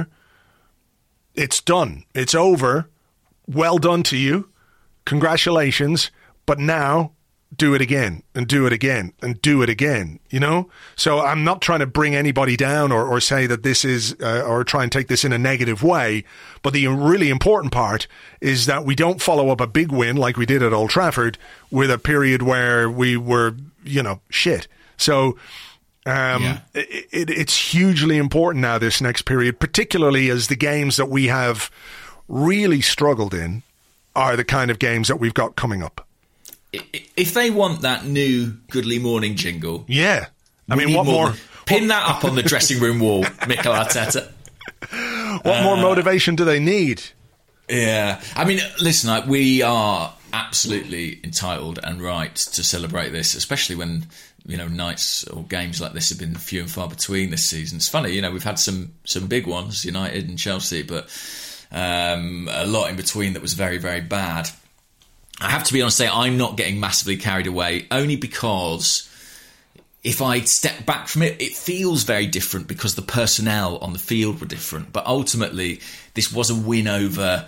it's done. It's over. Well done to you. Congratulations. But now, do it again and do it again and do it again, you know? So I'm not trying to bring anybody down or, or say that this is, uh, or try and take this in a negative way. But the really important part is that we don't follow up a big win like we did at Old Trafford with a period where we were, you know, shit. So um, Yeah. it, it, it's hugely important now, this next period, particularly as the games that we have really struggled in are the kind of games that we've got coming up. If they want that new Goodly Morning jingle, Yeah. I we mean, need what more, Pin that up on the dressing room wall, Mikel Arteta. what more motivation do they need? Yeah. I mean, listen, like, we are absolutely entitled and right to celebrate this, especially when, you know, nights or games like this have been few and far between this season. It's funny, you know, we've had some, some big ones, United and Chelsea, but um, a lot in between that was very, very bad. I have to be honest, say I'm not getting massively carried away, only because if I step back from it, it feels very different because the personnel on the field were different. But ultimately, this was a win over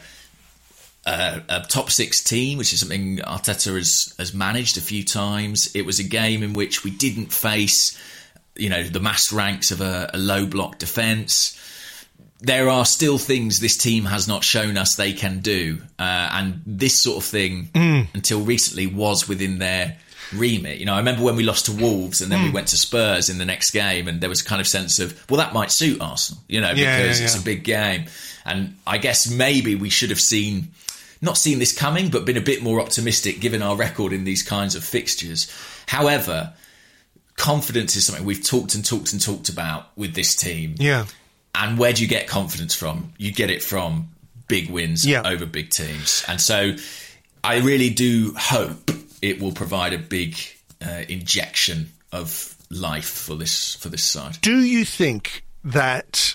a, a top six team, which is something Arteta has, has managed a few times. It was a game in which we didn't face, you know, the mass ranks of a, a low block defence. There are still things this team has not shown us they can do. Uh, and this sort of thing, mm. until recently, was within their remit. You know, I remember when we lost to Wolves and then mm. we went to Spurs in the next game and there was a kind of sense of, well, that might suit Arsenal, you know, yeah, because yeah, it's yeah. a big game. And I guess maybe we should have seen, not seen this coming, but been a bit more optimistic given our record in these kinds of fixtures. However, confidence is something we've talked and talked and talked about with this team. Yeah. And where do you get confidence from? You get it from big wins yeah. over big teams. And so I really do hope it will provide a big uh, injection of life for this for this side. Do you think that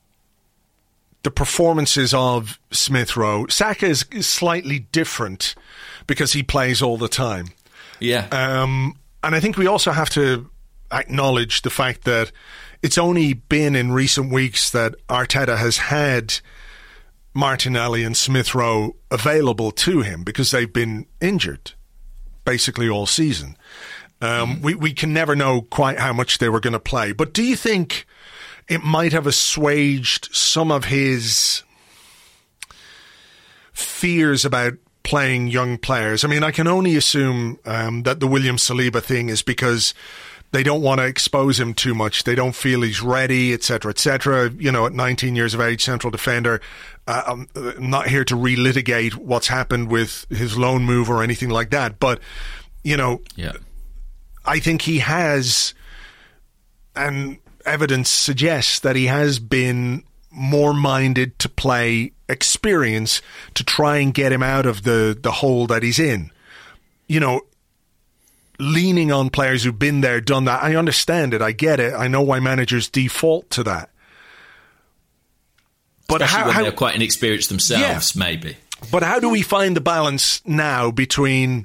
the performances of Smith Rowe, Saka is, is slightly different because he plays all the time? Yeah. Um, and I think we also have to acknowledge the fact that it's only been in recent weeks that Arteta has had Martinelli and Smith Rowe available to him because they've been injured basically all season. Um, mm. we, we can never know quite how much they were going to play. But do you think it might have assuaged some of his fears about playing young players. I mean, I can only assume um, that the William Saliba thing is because they don't want to expose him too much. They don't feel he's ready, et cetera, et cetera. You know, at nineteen years of age, central defender. Uh, I'm not here to relitigate what's happened with his loan move or anything like that. But, you know, yeah. I think he has, and evidence suggests that he has been more minded to play experience to try and get him out of the, the hole that he's in. You know, leaning on players who've been there, done that. I understand it. I get it. I know why managers default to that. But Especially how, when how, they're quite inexperienced themselves, yeah. maybe. But how do we find the balance now between,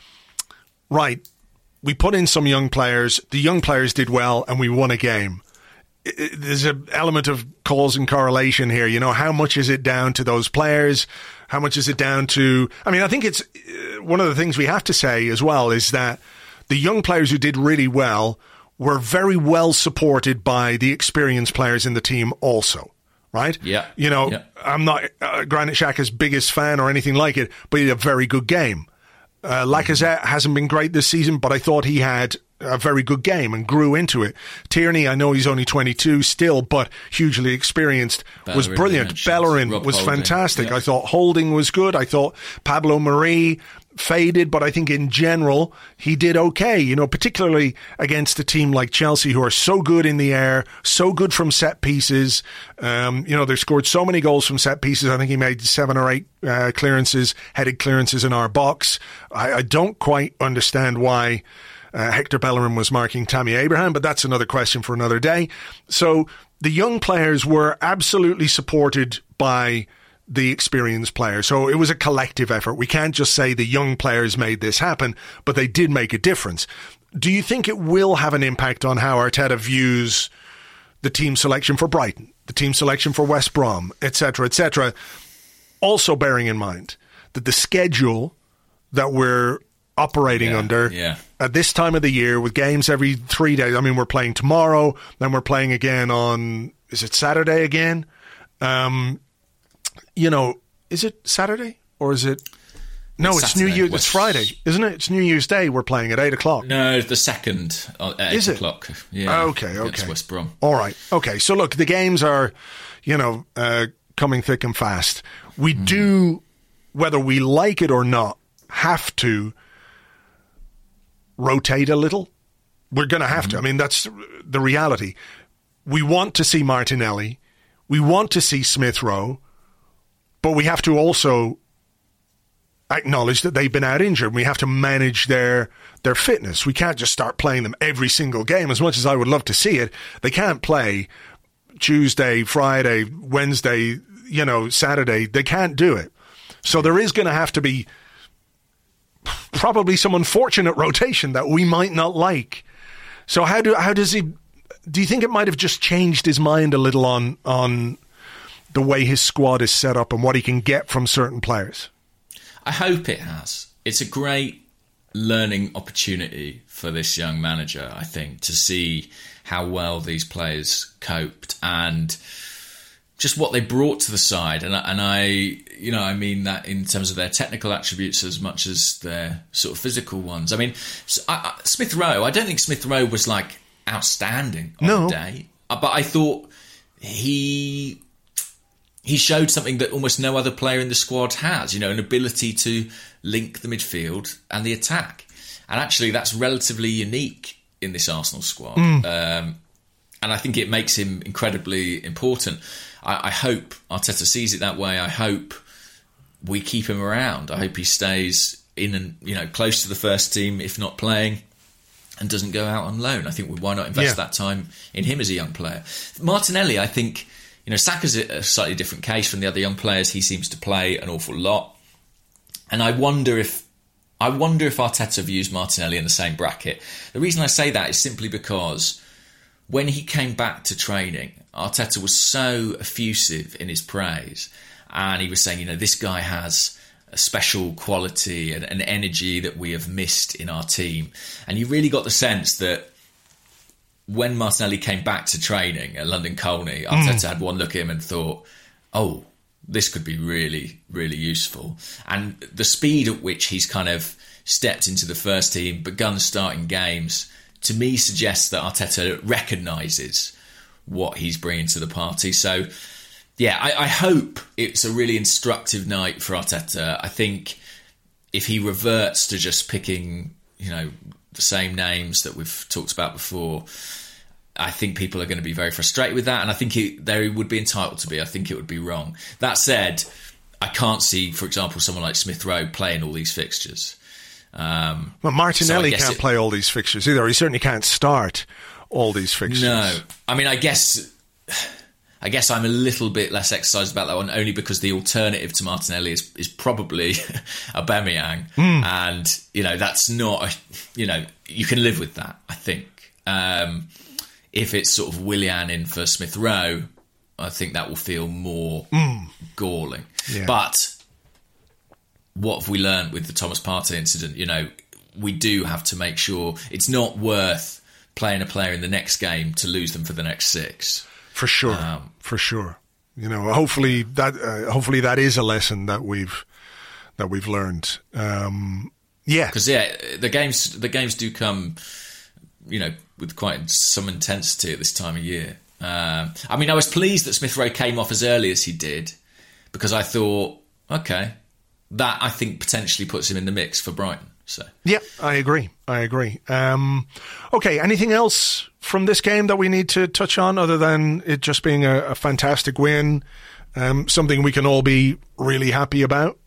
right, we put in some young players, the young players did well, and we won a game. There's an element of cause and correlation here. You know, how much is it down to those players? How much is it down to... I mean, I think it's... One of the things we have to say as well is that the young players who did really well were very well supported by the experienced players in the team also, right? Yeah. You know, yeah. I'm not uh, Granit Xhaka's biggest fan or anything like it, but he had a very good game. Uh, Lacazette hasn't been great this season, but I thought he had a very good game and grew into it. Tierney, I know he's only twenty-two still, but hugely experienced, Bellerin was brilliant. Bellerin Rob was Holding. fantastic. Yeah. I thought Holding was good. I thought Pablo Mari faded, but I think in general he did okay, you know, particularly against a team like Chelsea who are so good in the air, so good from set pieces. Um, you know, they've scored so many goals from set pieces. I think he made seven or eight uh, clearances, headed clearances in our box. I, I don't quite understand why uh, Hector Bellerin was marking Tammy Abraham, but that's another question for another day. So the young players were absolutely supported by the experienced players. So it was a collective effort. We can't just say the young players made this happen, but they did make a difference. Do you think it will have an impact on how Arteta views the team selection for Brighton, the team selection for West Brom, et cetera, et cetera? Also bearing in mind that the schedule that we're operating yeah, under yeah. at this time of the year with games every three days. I mean, we're playing tomorrow, then we're playing again on, is it Saturday again? Um, You know, is it Saturday or is it? No, it's, it's New Year. It's Friday, isn't it? It's New Year's Day. We're playing at eight o'clock. No, the second at eight is it? o'clock. Yeah. Okay. Okay. West Brom. All right. Okay. So look, the games are, you know, uh, coming thick and fast. We mm. do, whether we like it or not, have to rotate a little. We're going to have mm. to. I mean, that's the reality. We want to see Martinelli. We want to see Smith Rowe. But we have to also acknowledge that they've been out injured. We have to manage their their fitness. We can't just start playing them every single game. As much as I would love to see it, they can't play Tuesday, Friday, Wednesday, you know, Saturday. They can't do it. So there is going to have to be probably some unfortunate rotation that we might not like. So how do how does he? Do you think it might have just changed his mind a little on on? the way his squad is set up and what he can get from certain players? I hope it has. It's a great learning opportunity for this young manager, I think, to see how well these players coped and just what they brought to the side. And, and I, you know, I mean that in terms of their technical attributes as much as their sort of physical ones. I mean, I, I, Smith Rowe, I don't think Smith Rowe was like outstanding on no. the day, but I thought he... He showed something that almost no other player in the squad has, you know, an ability to link the midfield and the attack. And actually, that's relatively unique in this Arsenal squad. Mm. Um, and I think it makes him incredibly important. I, I hope Arteta sees it that way. I hope we keep him around. I hope he stays in and, you know, close to the first team, if not playing, and doesn't go out on loan. I think why not invest yeah. that time in him as a young player? Martinelli, I think... You know, Saka's a slightly different case from the other young players. He seems to play an awful lot. And I wonder if I wonder if Arteta views Martinelli in the same bracket. The reason I say that is simply because when he came back to training, Arteta was so effusive in his praise. And he was saying, you know, this guy has a special quality and an energy that we have missed in our team. And you really got the sense that when Martinelli came back to training at London Colney, Arteta mm. had one look at him and thought, oh, this could be really, really useful. And the speed at which he's kind of stepped into the first team, begun starting games, to me suggests that Arteta recognises what he's bringing to the party. So, yeah, I, I hope it's a really instructive night for Arteta. I think if he reverts to just picking, you know, the same names that we've talked about before, I think people are going to be very frustrated with that, and I think he, they would be entitled to be. I think it would be wrong. That said, I can't see, for example, someone like Smith Rowe playing all these fixtures. Um, well, Martinelli so can't it, play all these fixtures either. He certainly can't start all these fixtures. No. I mean, I guess... I guess I'm a little bit less excited about that one, only because the alternative to Martinelli is, is probably Aubameyang. Mm. And, you know, that's not, a, you know, you can live with that, I think. Um, if it's sort of Willian in for Smith Rowe, I think that will feel more mm. galling. Yeah. But what have we learned with the Thomas Partey incident? You know, we do have to make sure it's not worth playing a player in the next game to lose them for the next six. For sure, um, for sure. You know, hopefully that uh, hopefully that is a lesson that we've that we've learned. Um, yeah, because yeah, the games the games do come, you know, with quite some intensity at this time of year. Um, I mean, I was pleased that Smith Rowe came off as early as he did, because I thought, okay, that I think potentially puts him in the mix for Brighton. So yeah, I agree. I agree. Um, okay, anything else from this game that we need to touch on other than it just being a, a fantastic win, um, something we can all be really happy about?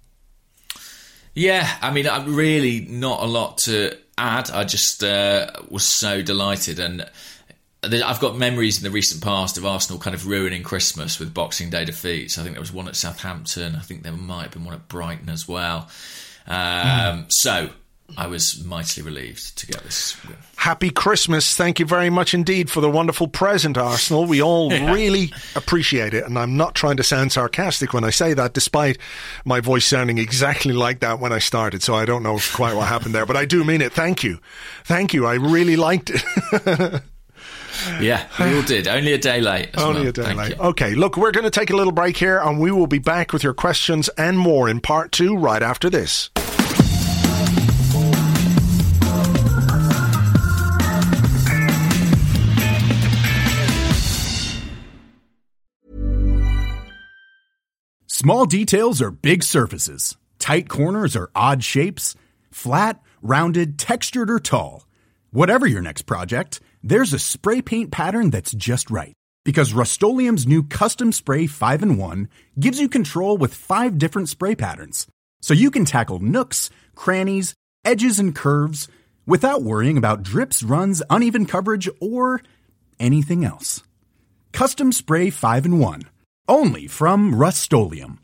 Yeah, I mean, I'm really not a lot to add. I just uh, was so delighted, and I've got memories in the recent past of Arsenal kind of ruining Christmas with Boxing Day defeats. I think there was one at Southampton. I think there might have been one at Brighton as well. Um, mm. So I was mightily relieved to get this win. Happy Christmas. Thank you very much indeed for the wonderful present, Arsenal. We all yeah. really appreciate it. And I'm not trying to sound sarcastic when I say that, despite my voice sounding exactly like that when I started. So I don't know quite what happened there, but I do mean it. Thank you. Thank you. I really liked it. Yeah, we all did. Only a day late. As Only well. a day Thank late. You. Okay, look, we're going to take a little break here, and we will be back with your questions and more in part two right after this. Small details are big surfaces. Tight corners are odd shapes. Flat, rounded, textured, or tall. Whatever your next project, there's a spray paint pattern that's just right. Because Rust-Oleum's new Custom Spray five in one gives you control with five different spray patterns. So you can tackle nooks, crannies, edges, and curves without worrying about drips, runs, uneven coverage, or anything else. Custom Spray five in one. Only from Rust-Oleum.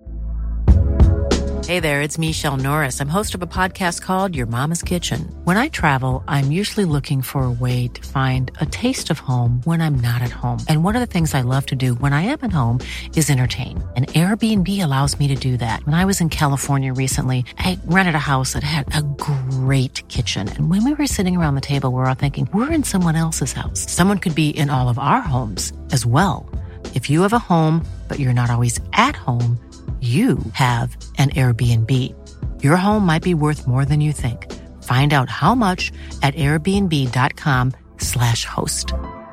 Hey there, it's Michelle Norris. I'm host of a podcast called Your Mama's Kitchen. When I travel, I'm usually looking for a way to find a taste of home when I'm not at home. And one of the things I love to do when I am at home is entertain. And Airbnb allows me to do that. When I was in California recently, I rented a house that had a great kitchen. And when we were sitting around the table, we were all thinking, we're in someone else's house. Someone could be in all of our homes as well. If you have a home, but you're not always at home, you have an Airbnb. Your home might be worth more than you think. Find out how much at airbnb.com slash host.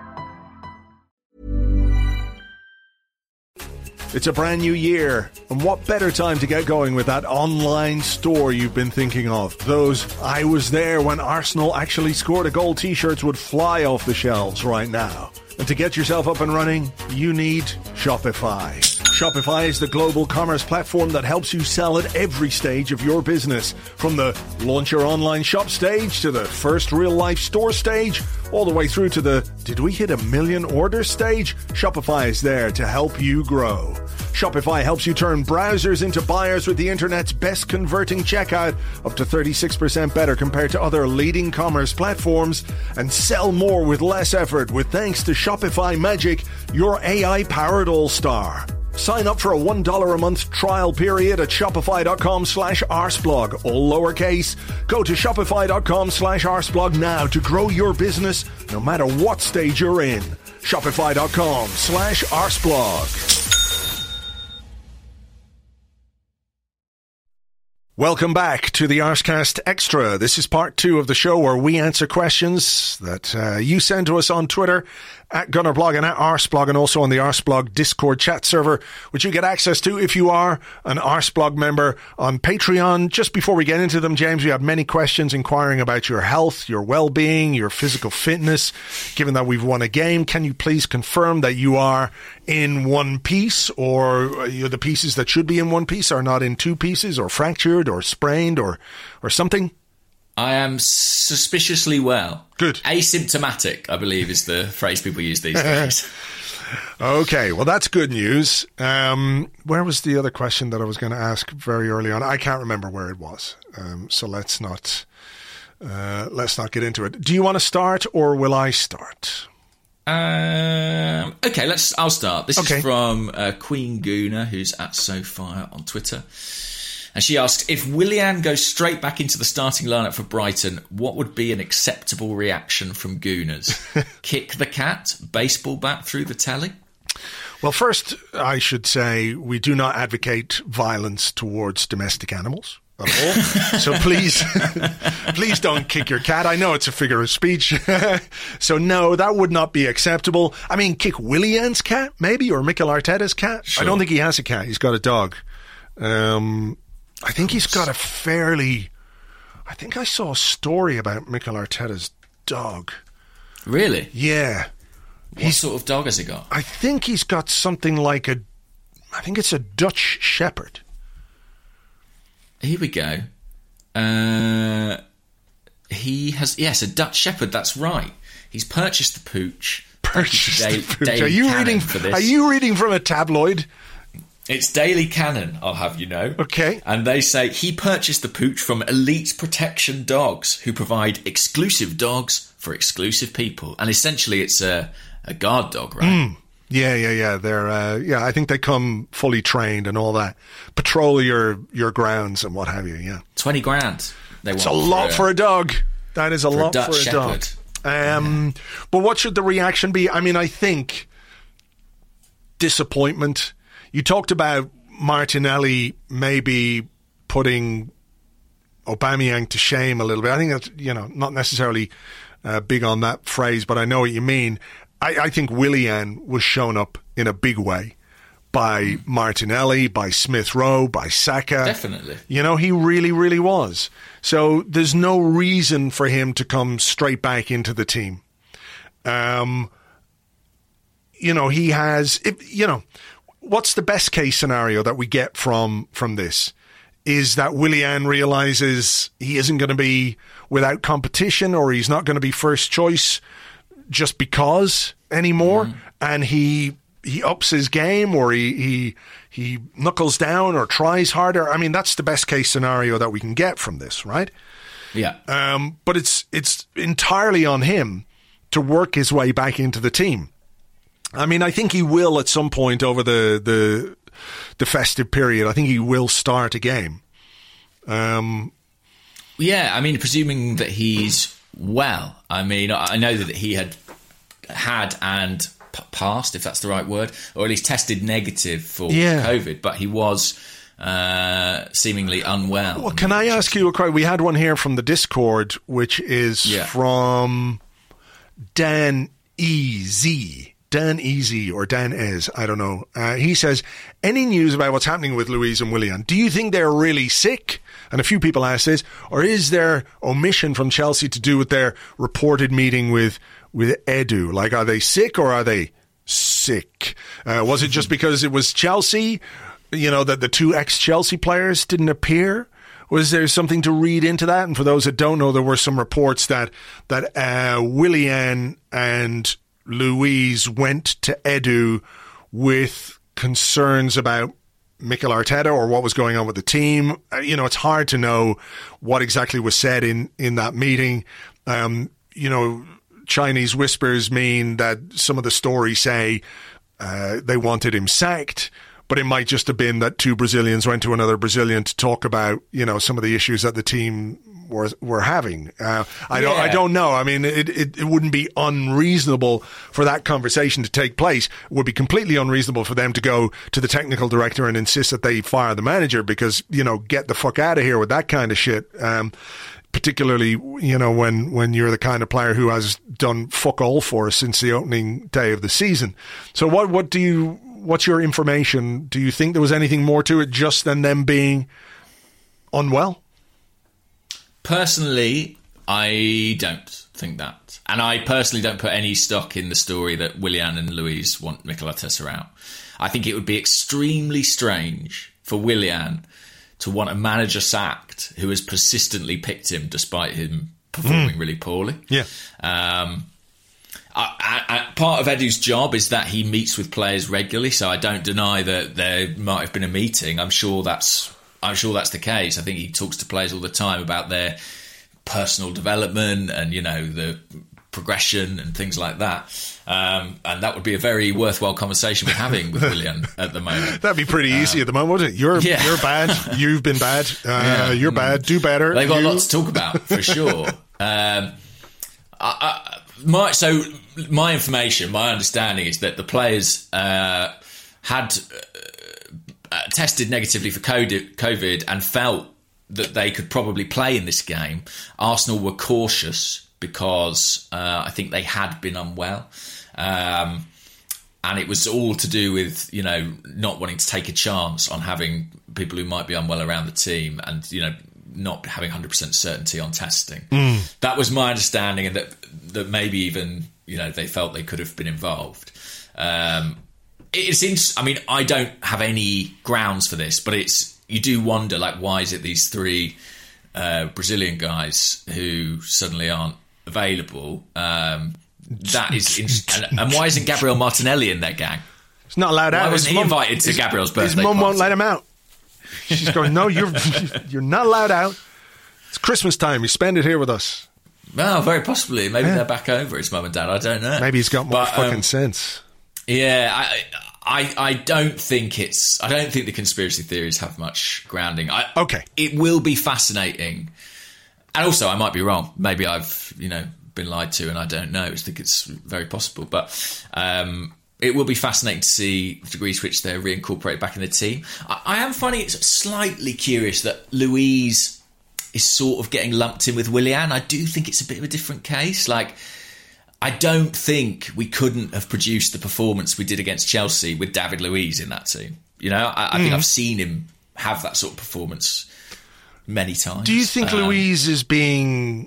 It's a brand new year, and what better time to get going with that online store you've been thinking of? Those I was there when Arsenal actually scored a goal t-shirts would fly off the shelves right now. And to get yourself up and running, you need Shopify. Shopify is the global commerce platform that helps you sell at every stage of your business. From the launch your online shop stage to the first real-life store stage, all the way through to the did we hit a million orders stage? Shopify is there to help you grow. Shopify helps you turn browsers into buyers with the internet's best converting checkout, up to thirty-six percent better compared to other leading commerce platforms, and sell more with less effort with thanks to Shopify Magic, your A I-powered all-star. Sign up for a one dollar a month trial period at shopify.com slash arseblog, all lowercase. Go to shopify.com slash arseblog now to grow your business no matter what stage you're in. Shopify.com slash arseblog. Welcome back to the Arscast Extra. This is part two of the show where we answer questions that uh, you send to us on Twitter at Gunnerblog and at Arsblog, and also on the Arsblog Discord chat server, which you get access to if you are an Arsblog member on Patreon. Just before we get into them, James, we have many questions inquiring about your health, your well-being, your physical fitness. Given that we've won a game, can you please confirm that you are in one piece, or you know, the pieces that should be in one piece are not in two pieces, or fractured, or sprained, or or something? I am suspiciously well. Good. Asymptomatic, I believe, is the phrase people use these days. Okay, well, that's good news. Um, where was the other question that I was going to ask very early on? I can't remember where it was. Um, so let's not uh, let's not get into it. Do you want to start, or will I start? Um, okay, let's. I'll start. This okay. is from uh, Queen Gooner, who's at SoFire on Twitter. And she asks, if Willian goes straight back into the starting lineup for Brighton, what would be an acceptable reaction from Gooners? Kick the cat, baseball bat through the telly? Well, first, I should say we do not advocate violence towards domestic animals at all. So please, please don't kick your cat. I know it's a figure of speech. So no, that would not be acceptable. I mean, kick Willian's cat, maybe, or Mikel Arteta's cat. Sure. I don't think he has a cat. He's got a dog. Um... I think he's got a fairly... I think I saw a story about Mikel Arteta's dog. Really? Yeah. What he's, sort of dog has he got? I think he's got something like a... I think it's a Dutch Shepherd. Here we go. Uh, he has... Yes, a Dutch Shepherd, that's right. He's purchased the pooch. Purchased Daily, the pooch. Daily Are you, Cannon reading, for this. are you reading from a tabloid? It's Daily Cannon, I'll have you know. Okay. And they say he purchased the pooch from Elite Protection Dogs, who provide exclusive dogs for exclusive people. And essentially it's a, a guard dog, right? Mm. Yeah, yeah, yeah. They're uh, yeah, I think they come fully trained and all that. Patrol your, your grounds and what have you, yeah. Twenty grand. They It's want a lot for a, for a dog. That is a for lot a Dutch for a Shepherd. dog. Um, but what should the reaction be? I mean, I think disappointment. You talked about Martinelli maybe putting Aubameyang to shame a little bit. I think that's, you know, not necessarily uh, big on that phrase, but I know what you mean. I, I think Willian was shown up in a big way by Martinelli, by Smith Rowe, by Saka. Definitely. You know, he really, really was. So there's no reason for him to come straight back into the team. Um, you know, he has, if, you know, what's the best case scenario that we get from from this? Is that Willian realizes he isn't going to be without competition, or he's not going to be first choice just because anymore, mm. and he he ups his game, or he, he he knuckles down or tries harder. I mean, that's the best case scenario that we can get from this, right? Yeah. Um, but it's it's entirely on him to work his way back into the team. I mean, I think he will at some point over the the, the festive period. I think he will start a game. Um, yeah, I mean, presuming that he's well. I mean, I know that he had had and p- passed, if that's the right word, or at least tested negative for yeah. COVID, but he was uh, seemingly unwell. Well, can I ask you a question? We had one here from the Discord, which is yeah. from Dan E Z. Dan Easy or Dan Ez, I don't know. Uh, he says, any news about what's happening with Luiz and Willian? Do you think they're really sick? And a few people ask this. Or is there omission from Chelsea to do with their reported meeting with, with Edu? Like, are they sick or are they sick? Uh, was it just because it was Chelsea, you know, that the two ex-Chelsea players didn't appear? Was there something to read into that? And for those that don't know, there were some reports that, that uh, Willian and Luiz went to Edu with concerns about Mikel Arteta or what was going on with the team. Uh, you know, it's hard to know what exactly was said in, in that meeting. Um, you know, Chinese whispers mean that some of the stories say uh, they wanted him sacked, but it might just have been that two Brazilians went to another Brazilian to talk about, you know, some of the issues that the team were were having. Uh, I don't, Yeah. I don't know. I mean, it, it it wouldn't be unreasonable for that conversation to take place. It would be completely unreasonable for them to go to the technical director and insist that they fire the manager because, you know, get the fuck out of here with that kind of shit. Um, particularly, you know, when, when you're the kind of player who has done fuck all for us since the opening day of the season. So what, what do you, what's your information? Do you think there was anything more to it just than them being unwell? Personally, I don't think that. And I personally don't put any stock in the story that Willian and Luiz want Mikel Arteta out. I think it would be extremely strange for Willian to want a manager sacked who has persistently picked him despite him performing mm. really poorly. Yeah. Um, I, I, part of Edu's job is that he meets with players regularly, so I don't deny that there might have been a meeting. I'm sure that's I'm sure that's the case. I think he talks to players all the time about their personal development and, you know, the progression and things like that. Um, and that would be a very worthwhile conversation we're having with Willian at the moment. That'd be pretty easy um, at the moment, wouldn't it? You're, yeah. you're bad. You've been bad. Uh, yeah. You're bad. Do better. They've got you... a lot to talk about, for sure. um, I, I, my, so my information, my understanding is that the players uh, had uh, tested negatively for COVID and felt that they could probably play in this game. Arsenal were cautious because uh, I think they had been unwell. Um, and it was all to do with, you know, not wanting to take a chance on having people who might be unwell around the team and, you know, not having one hundred percent certainty on testing. Mm. That was my understanding, and that that maybe even, you know, they felt they could have been involved. Um, it seems, I mean, I don't have any grounds for this, but it's, you do wonder, like, why is it these three uh, Brazilian guys who suddenly aren't available? Um, that is, in- and, and why isn't Gabriel Martinelli in their gang? He's not allowed why out. Why wasn't his he mum, invited to his, Gabriel's birthday His mum party? won't let him out. She's going, no, you're you're not allowed out. It's Christmas time. You spend it here with us. Well, very possibly. Maybe yeah. they're back over, his mum and dad. I don't know. Maybe he's got more but, fucking um, sense. Yeah, I, I, I don't think it's. I don't think the conspiracy theories have much grounding. I, okay, it will be fascinating, and also I might be wrong. Maybe I've, you know, been lied to, and I don't know. I think it's very possible, but um, it will be fascinating to see the degree to which they're reincorporated back in the team. I, I am finding it slightly curious that Luiz is sort of getting lumped in with Willian. I do think it's a bit of a different case. Like, I don't think we couldn't have produced the performance we did against Chelsea with David Luiz in that team. You know, I, I mm. think I've seen him have that sort of performance many times. Do you think um, Luiz is being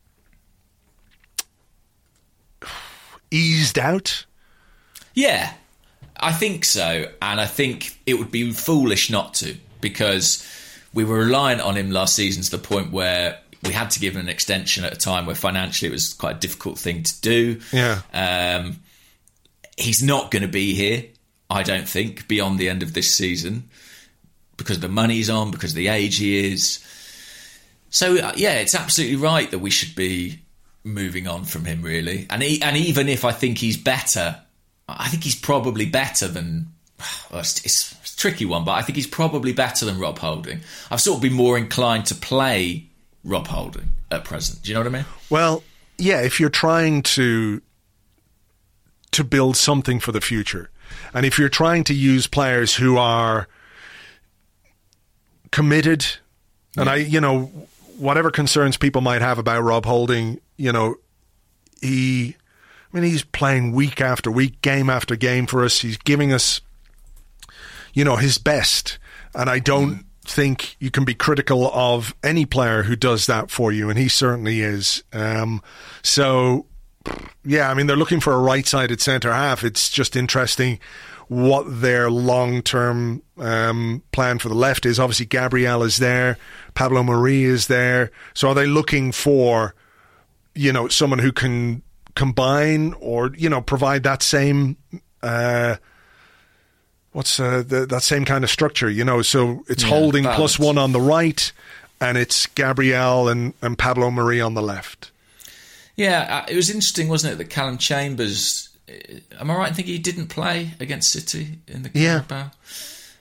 eased out? Yeah, I think so. And I think it would be foolish not to, because we were reliant on him last season to the point where we had to give him an extension at a time where financially it was quite a difficult thing to do. Yeah. Um, he's not going to be here, I don't think, beyond the end of this season because of the money he's on, because of the age he is. So, uh, yeah, it's absolutely right that we should be moving on from him, really. And he, and even if I think he's better, I think he's probably better than... Well, it's, it's a tricky one, but I think he's probably better than Rob Holding. I've sort of been more inclined to play Rob Holding at present. Do you know what I mean? Well, yeah, if you're trying to to build something for the future, and if you're trying to use players who are committed, yeah. and I, you know, whatever concerns people might have about Rob Holding, you know, he, I mean, he's playing week after week, game after game for us. He's giving us, you know, his best, and I don't mm. think you can be critical of any player who does that for you, and he certainly is. Um, so, yeah, I mean, they're looking for a right-sided centre-half. It's just interesting what their long-term um, plan for the left is. Obviously, Gabriel is there. Pablo Mari is there. So are they looking for, you know, someone who can combine or, you know, provide that same... Uh, What's uh, the, that same kind of structure, you know? So it's yeah, Holding balance. Plus one on the right, and it's Gabriel and, and Pablo Mari on the left. Yeah, it was interesting, wasn't it, that Callum Chambers, am I right in thinking he didn't play against City in the Carabao? Yeah.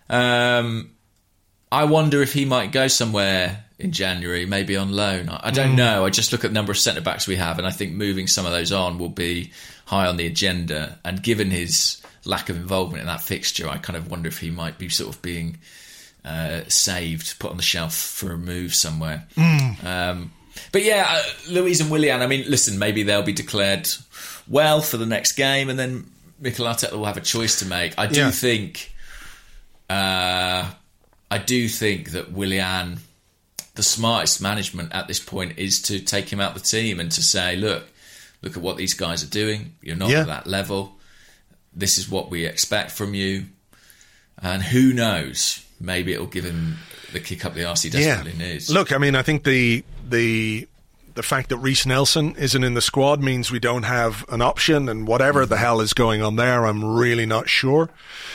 Um, I wonder if he might go somewhere in January, maybe on loan. I, I don't mm. know. I just look at the number of centre-backs we have, and I think moving some of those on will be high on the agenda. And given his lack of involvement in that fixture, I kind of wonder if he might be sort of being uh, saved, put on the shelf for a move somewhere. Mm. Um, but yeah, uh, Luiz and Willian, I mean, listen, maybe they'll be declared well for the next game, and then Mikel Arteta will have a choice to make. I do yeah. think... Uh, I do think that Willian, the smartest management at this point is to take him out the team and to say, look, look at what these guys are doing. You're not yeah. at that level. This is what we expect from you. And who knows, maybe it'll give him the kick up the arse he desperately yeah. needs. Look, I mean, I think the the the fact that Reece Nelson isn't in the squad means we don't have an option, and whatever mm-hmm. the hell is going on there, I'm really not sure.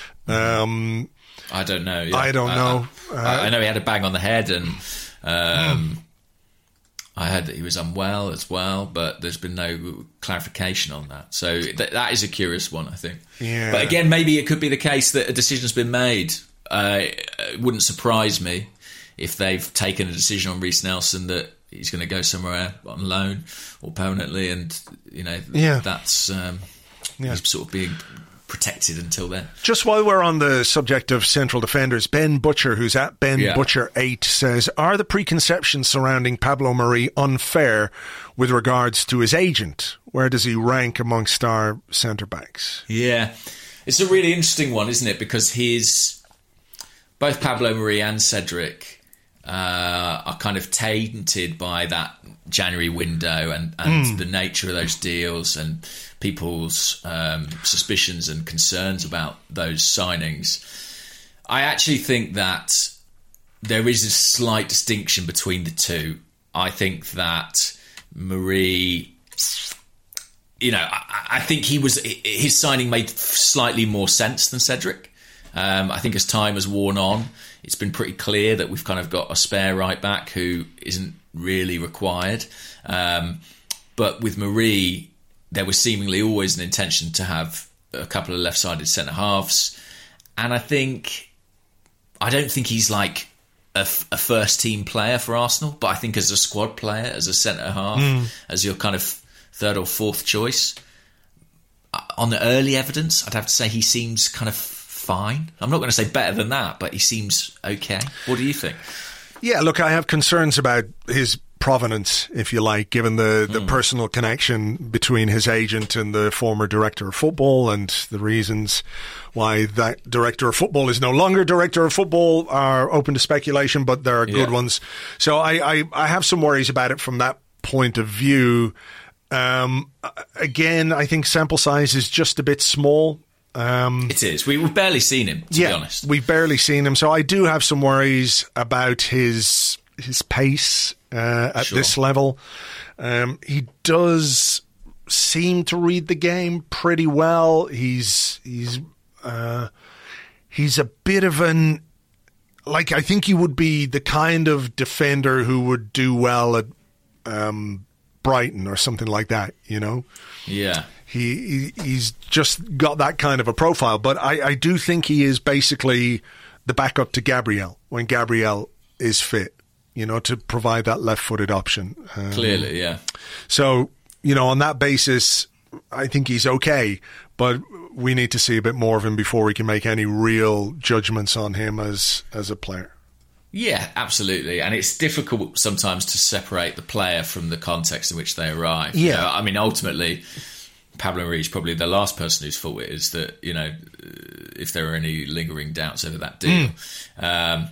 Um I don't know. Yeah. I don't know. I, I, uh, I know he had a bang on the head, and um, I heard that he was unwell as well, but there's been no clarification on that. So th- that is a curious one, I think. Yeah. But again, maybe it could be the case that a decision's been made. Uh, it wouldn't surprise me if they've taken a decision on Reece Nelson that he's going to go somewhere on loan or permanently, and you know yeah. that's um, yeah. he's sort of being protected until then. Just while we're on the subject of central defenders, Ben Butcher, who's at Ben yeah. Butcher eight, says, are the preconceptions surrounding Pablo Mari unfair with regards to his agent? Where does he rank amongst our centre-backs? Yeah, it's a really interesting one, isn't it? Because his, both Pablo Mari and Cedric uh, are kind of tainted by that January window and, and mm. the nature of those deals and people's um, suspicions and concerns about those signings. I actually think that there is a slight distinction between the two. I think that Mari, you know, I, I think he was his signing made slightly more sense than Cedric. Um, I think as time has worn on, it's been pretty clear that we've kind of got a spare right back who isn't really required. Um, but with Mari, there was seemingly always an intention to have a couple of left-sided centre-halves. And I think... I don't think he's like a, a first-team player for Arsenal, but I think as a squad player, as a centre-half, mm. as your kind of third or fourth choice, on the early evidence, I'd have to say he seems kind of fine. I'm not going to say better than that, but he seems okay. What do you think? Yeah, look, I have concerns about his provenance, if you like, given the, the mm. personal connection between his agent and the former director of football, and the reasons why that director of football is no longer director of football are open to speculation, but there are good yeah. ones. So I, I, I have some worries about it from that point of view. Um, again, I think sample size is just a bit small. Um, it is. We, we've barely seen him, to yeah, be honest. We've barely seen him. So I do have some worries about his his pace uh, at Sure. this level. Um, he does seem to read the game pretty well. He's he's uh, he's a bit of an like I think he would be the kind of defender who would do well at um, Brighton or something like that. You know. Yeah. He, he he's just got that kind of a profile, but I, I do think he is basically the backup to Gabriel when Gabriel is fit, you know, to provide that left-footed option. Um, Clearly, yeah. So, you know, on that basis, I think he's okay, but we need to see a bit more of him before we can make any real judgments on him as as a player. Yeah, absolutely. And it's difficult sometimes to separate the player from the context in which they arrive. Yeah. You know, I mean, ultimately, Pablo Mari is probably the last person whose fault it is that, you know, if there are any lingering doubts over that deal. Mm. Um,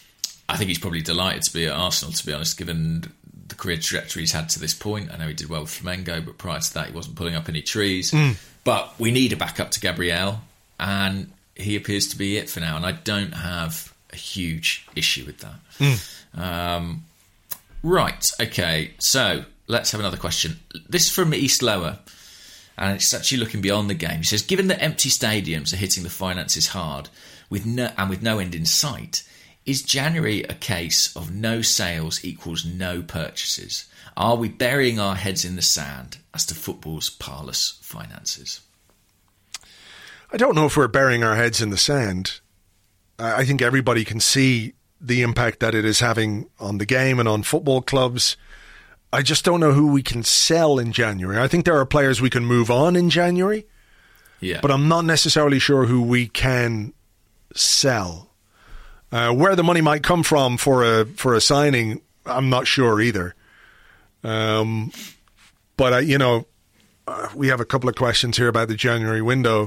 I think he's probably delighted to be at Arsenal, to be honest, given the career trajectory he's had to this point. I know he did well with Flamengo, but prior to that, he wasn't pulling up any trees. Mm. But we need a backup to Gabriel, and he appears to be it for now. And I don't have a huge issue with that. Mm. Um, right, okay, so let's have another question. This is from East Lower. And it's actually looking beyond the game. He says, given that empty stadiums are hitting the finances hard with no, and with no end in sight, is January a case of no sales equals no purchases? Are we burying our heads in the sand as to football's parlous finances? I don't know if we're burying our heads in the sand. I I think everybody can see the impact that it is having on the game and on football clubs. I just don't know who we can sell in January. I think there are players we can move on in January, yeah. but I'm not necessarily sure who we can sell. Uh, where the money might come from for a for a signing, I'm not sure either. Um, but, uh, you know, uh, we have a couple of questions here about the January window.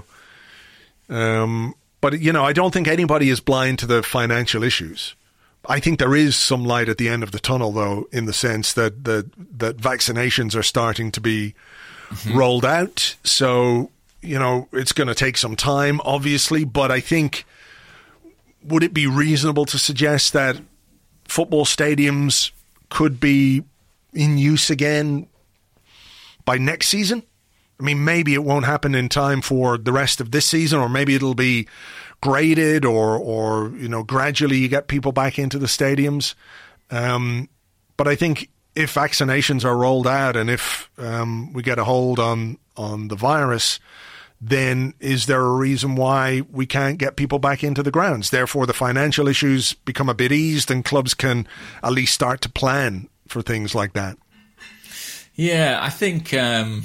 Um, but, you know, I don't think anybody is blind to the financial issues. I think there is some light at the end of the tunnel, though, in the sense that that, that vaccinations are starting to be mm-hmm. rolled out. So, you know, it's going to take some time, obviously. But I think, would it be reasonable to suggest that football stadiums could be in use again by next season? I mean, maybe it won't happen in time for the rest of this season, or maybe it'll be graded, or, or you know, gradually you get people back into the stadiums. Um, but I think if vaccinations are rolled out and if um, we get a hold on, on the virus, then is there a reason why we can't get people back into the grounds? Therefore, the financial issues become a bit eased and clubs can at least start to plan for things like that. Yeah, I think um,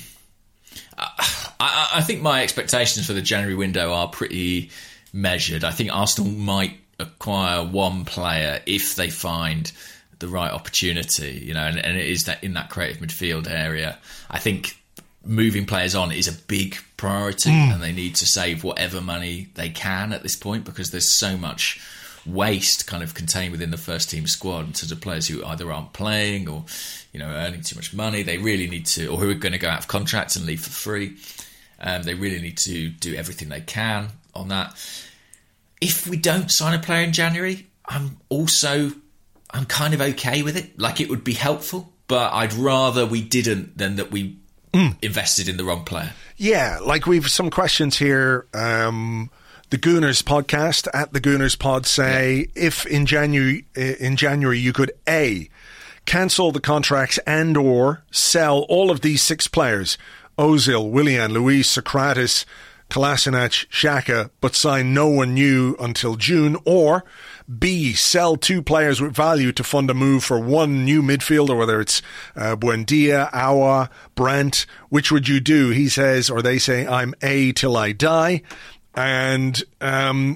I, I think my expectations for the January window are pretty measured. I think Arsenal might acquire one player if they find the right opportunity, you know, and, and it is that in that creative midfield area. I think moving players on is a big priority, mm. and they need to save whatever money they can at this point, because there's so much waste kind of contained within the first team squad in terms of players who either aren't playing or, you know, earning too much money. They really need to, or who are going to go out of contracts and leave for free. Um, they really need to do everything they can on that. If we don't sign a player in January, I'm also, I'm kind of okay with it. Like, it would be helpful, but I'd rather we didn't than that we mm. invested in the wrong player. Yeah, like we've some questions here. Um, the Gooners podcast at the Gooners pod say, yeah. if in January, in January you could A, cancel the contracts and or sell all of these six players, Ozil, Willian, Luis, Socrates, Kolasinac, Xhaka, but sign no one new until June, or B, sell two players with value to fund a move for one new midfielder, whether it's uh, Buendia, Awa, Brandt. Which would you do? He says, or they say, I'm A till I die. And um,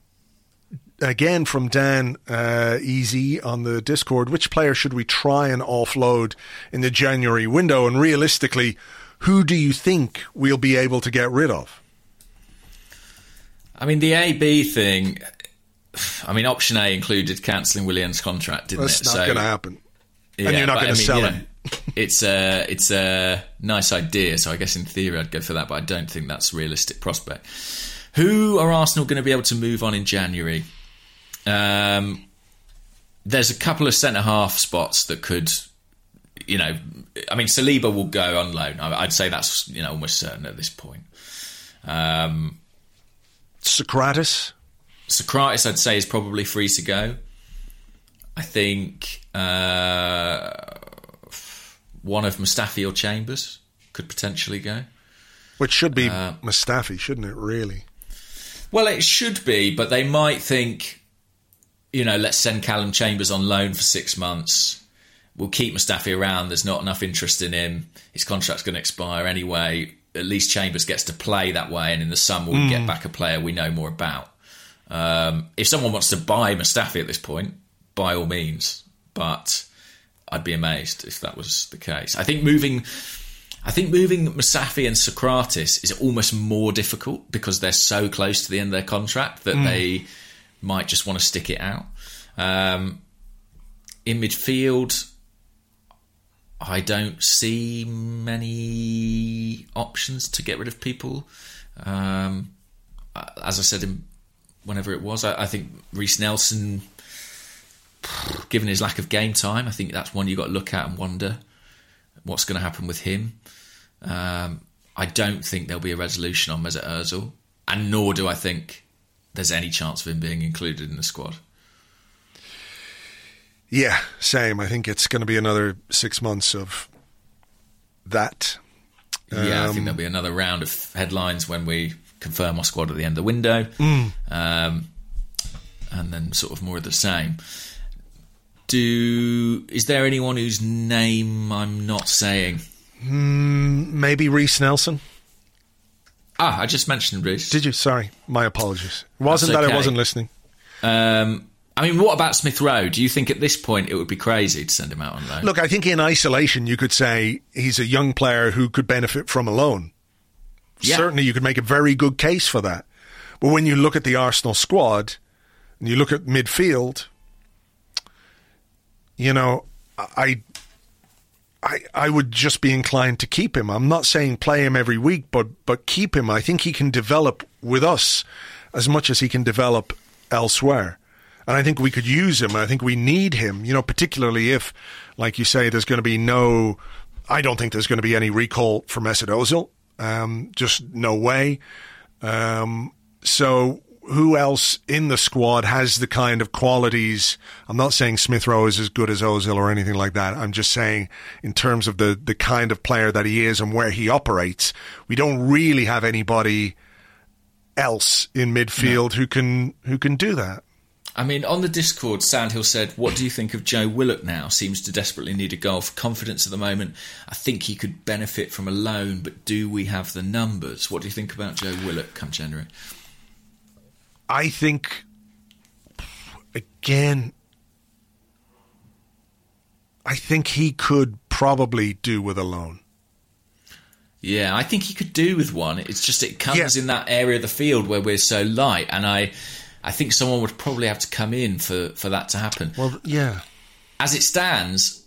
again, from Dan uh, Easy on the Discord, which player should we try and offload in the January window? And realistically, who do you think we'll be able to get rid of? I mean, the A B thing, I mean, option A included cancelling Willian's contract, didn't That's it? That's not so, going to happen. Yeah, and you're not going to sell you him. Know, it's, a, it's a nice idea, so I guess in theory I'd go for that, but I don't think that's a realistic prospect. Who are Arsenal going to be able to move on in January? Um, there's a couple of centre-half spots that could, you know, I mean, Saliba will go on loan. I'd say that's, you know, almost certain at this point. Um, Socrates? Socrates, I'd say, is probably free to go. I think uh, one of Mustafi or Chambers could potentially go. Which should be uh, Mustafi, shouldn't it, really? Well, it should be, but they might think, you know, let's send Callum Chambers on loan for six months. We'll keep Mustafi around. There's not enough interest in him. His contract's going to expire anyway. At least Chambers gets to play that way, and in the summer we mm. get back a player we know more about. Um, if someone wants to buy Mustafi at this point, by all means, but I'd be amazed if that was the case. I think moving... I think moving Mustafi and Socrates is almost more difficult because they're so close to the end of their contract that mm. they might just want to stick it out. Um, in midfield, I don't see many options to get rid of people. Um, as I said, in, whenever it was, I, I think Reece Nelson, given his lack of game time, I think that's one you've got to look at and wonder what's going to happen with him. Um, I don't think there'll be a resolution on Mesut Ozil, and nor do I think there's any chance of him being included in the squad. Yeah, same. I think it's going to be another six months of that. Yeah, um, I think there'll be another round of headlines when we confirm our squad at the end of the window. Mm. Um, and then sort of more of the same. Do is there anyone whose name I'm not saying? Mm, maybe Reece Nelson. Ah, I just mentioned Reece. Did you? Sorry, my apologies. It wasn't That's that okay. I wasn't listening. Um, I mean, what about Smith Rowe? Do you think at this point it would be crazy to send him out on loan? Look, I think in isolation you could say he's a young player who could benefit from a loan. Yeah. Certainly you could make a very good case for that. But when you look at the Arsenal squad and you look at midfield, you know, I, I, I would just be inclined to keep him. I'm not saying play him every week, but but keep him. I think he can develop with us as much as he can develop elsewhere. And I think we could use him. I think we need him, you know, particularly if, like you say, there's going to be no... I don't think there's going to be any recall for Mesut Ozil. Um, just no way. Um, so... Who else in the squad has the kind of qualities? I'm not saying Smith Rowe is as good as Ozil or anything like that. I'm just saying in terms of the, the kind of player that he is and where he operates, we don't really have anybody else in midfield no. who can who can do that. I mean, on the Discord, Sandhill said, what do you think of Joe Willock now? Seems to desperately need a goal for confidence at the moment. I think he could benefit from a loan, but do we have the numbers? What do you think about Joe Willock come January? I think, again, I think he could probably do with a loan. Yeah, I think he could do with one. It's just it comes yeah. in that area of the field where we're so light, and I, I think someone would probably have to come in for, for that to happen. Well, yeah. As it stands,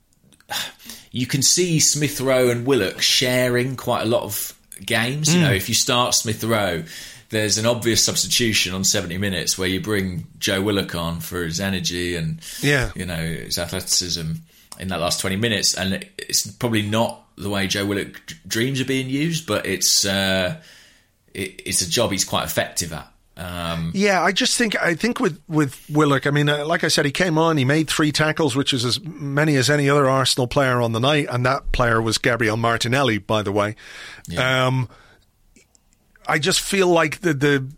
you can see Smith Rowe and Willock sharing quite a lot of games. Mm. You know, if you start Smith Rowe, there's an obvious substitution on seventy minutes where you bring Joe Willock on for his energy and yeah. you know his athleticism in that last twenty minutes, and it's probably not the way Joe Willock d- dreams of being used, but it's uh, it, it's a job he's quite effective at. Um, yeah, I just think I think with with Willock, I mean, uh, like I said, he came on, he made three tackles, which is as many as any other Arsenal player on the night, and that player was Gabriel Martinelli, by the way. Yeah. Um, I just feel like the, the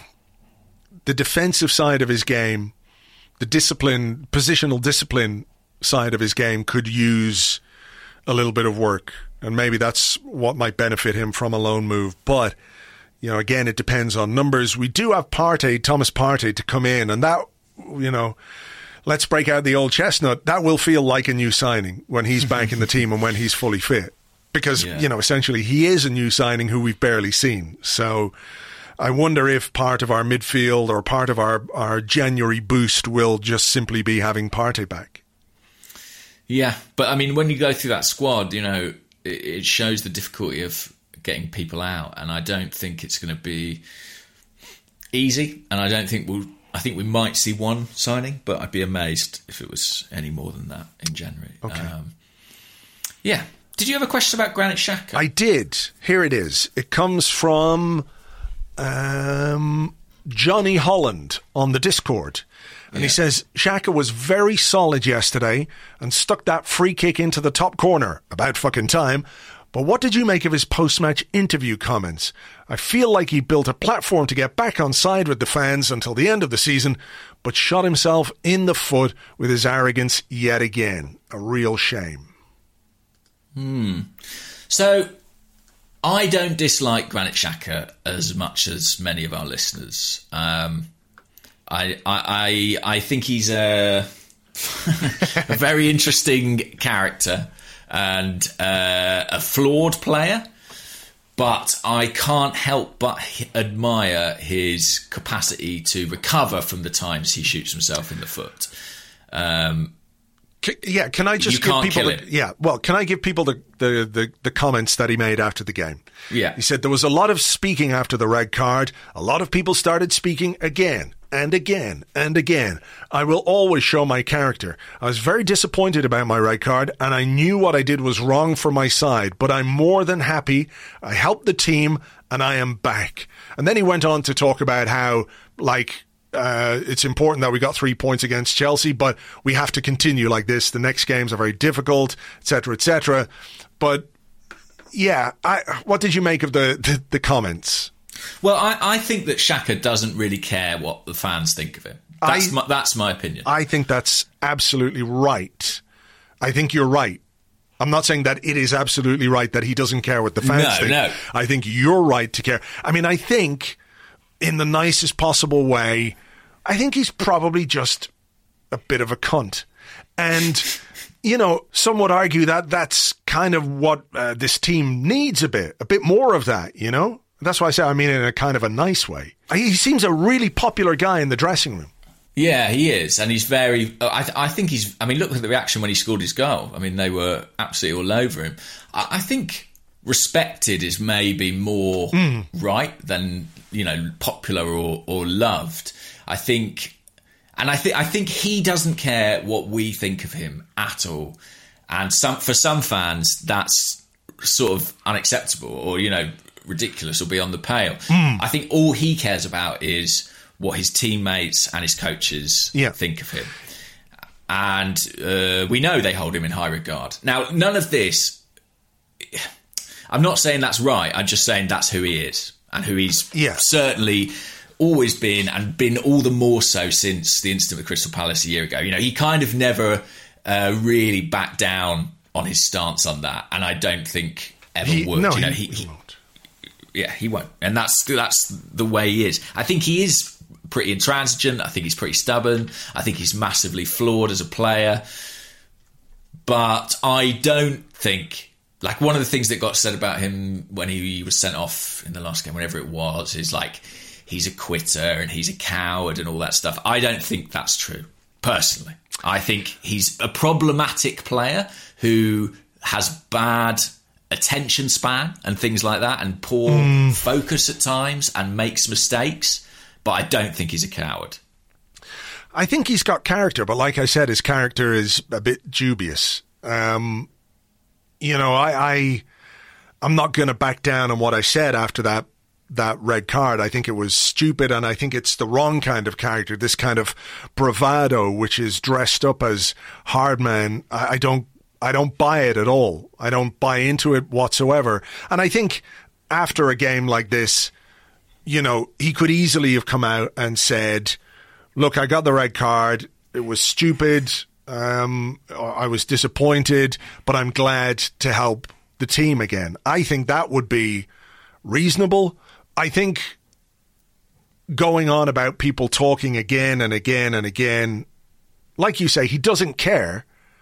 the defensive side of his game, the discipline, positional discipline side of his game could use a little bit of work. And maybe that's what might benefit him from a loan move. But, you know, again, it depends on numbers. We do have Partey, Thomas Partey, to come in. And that, you know, let's break out the old chestnut. That will feel like a new signing when he's back in the team and when he's fully fit. Because, yeah. you know, essentially he is a new signing who we've barely seen. So I wonder if part of our midfield or part of our, our January boost will just simply be having Partey back. Yeah, but I mean, when you go through that squad, you know, it, it shows the difficulty of getting people out. And I don't think it's going to be easy. And I don't think we'll, I think we might see one signing, but I'd be amazed if it was any more than that in January. Okay. Um, yeah. Did you have a question about Granit Xhaka? I did. Here it is. It comes from um, Johnny Holland on the Discord. And yeah. he says, Xhaka was very solid yesterday and stuck that free kick into the top corner. About fucking time. But what did you make of his post-match interview comments? I feel like he built a platform to get back on side with the fans until the end of the season, but shot himself in the foot with his arrogance yet again. A real shame. Hmm. So, I don't dislike Granit Xhaka as much as many of our listeners. Um, I, I, I, I think he's a, a very interesting character and uh, a flawed player, but I can't help but admire his capacity to recover from the times he shoots himself in the foot. Um, Yeah, can I just you give can't people? kill The, it. yeah, well, can I give people the, the, the, the comments that he made after the game? Yeah, he said there was a lot of speaking after the red card. A lot of people started speaking again and again and again. I will always show my character. I was very disappointed about my red card, and I knew what I did was wrong for my side. But I'm more than happy. I helped the team, and I am back. And then he went on to talk about how, like. Uh, it's important that we got three points against Chelsea, but we have to continue like this. The next games are very difficult, et cetera, et cetera. But yeah, I, what did you make of the, the, the comments? Well, I, I think that Xhaka doesn't really care what the fans think of him. That's I, my, that's my opinion. I think that's absolutely right. I think you're right. I'm not saying that it is absolutely right that he doesn't care what the fans no, think. No. I think you're right to care. I mean, I think in the nicest possible way, I think he's probably just a bit of a cunt. And, you know, some would argue that that's kind of what uh, this team needs a bit, a bit more of that, you know? That's why I say I mean it in a kind of a nice way. He seems a really popular guy in the dressing room. Yeah, he is, and he's very. I, th- I think he's. I mean, look at the reaction when he scored his goal. I mean, they were absolutely all over him. I, I think respected is maybe more mm. right than, you know, popular or, or loved. I think, and I think I think he doesn't care what we think of him at all. And some for some fans, that's sort of unacceptable, or, you know, ridiculous, or beyond the pale. Mm. I think all he cares about is what his teammates and his coaches yeah. think of him. And uh, we know they hold him in high regard. Now, none of this, I'm not saying that's right, I'm just saying that's who he is, and who he's yeah. certainly always been, and been all the more so since the incident with Crystal Palace a year ago. You know, he kind of never uh, really backed down on his stance on that, and I don't think ever he, would. No, you know, he, he, he he won't. Yeah, he won't. And that's that's the way he is. I think he is pretty intransigent. I think he's pretty stubborn. I think he's massively flawed as a player. But I don't think... Like, one of the things that got said about him when he was sent off in the last game, whenever it was, is like, he's a quitter and he's a coward and all that stuff. I don't think that's true, personally. I think he's a problematic player who has bad attention span and things like that, and poor mm. focus at times, and makes mistakes. But I don't think he's a coward. I think he's got character, but like I said, his character is a bit dubious. Um, you know, I, I, I'm not going to back down on what I said after that that red card. I think it was stupid, and I think it's the wrong kind of character, this kind of bravado, which is dressed up as hard man. I, I don't I don't buy it at all. I don't buy into it whatsoever. And I think after a game like this, you know, he could easily have come out and said, look, I got the red card. It was stupid. Um, I was disappointed, but I'm glad to help the team again. I think that would be reasonable. I think going on about people talking again and again and again, like you say, he doesn't care,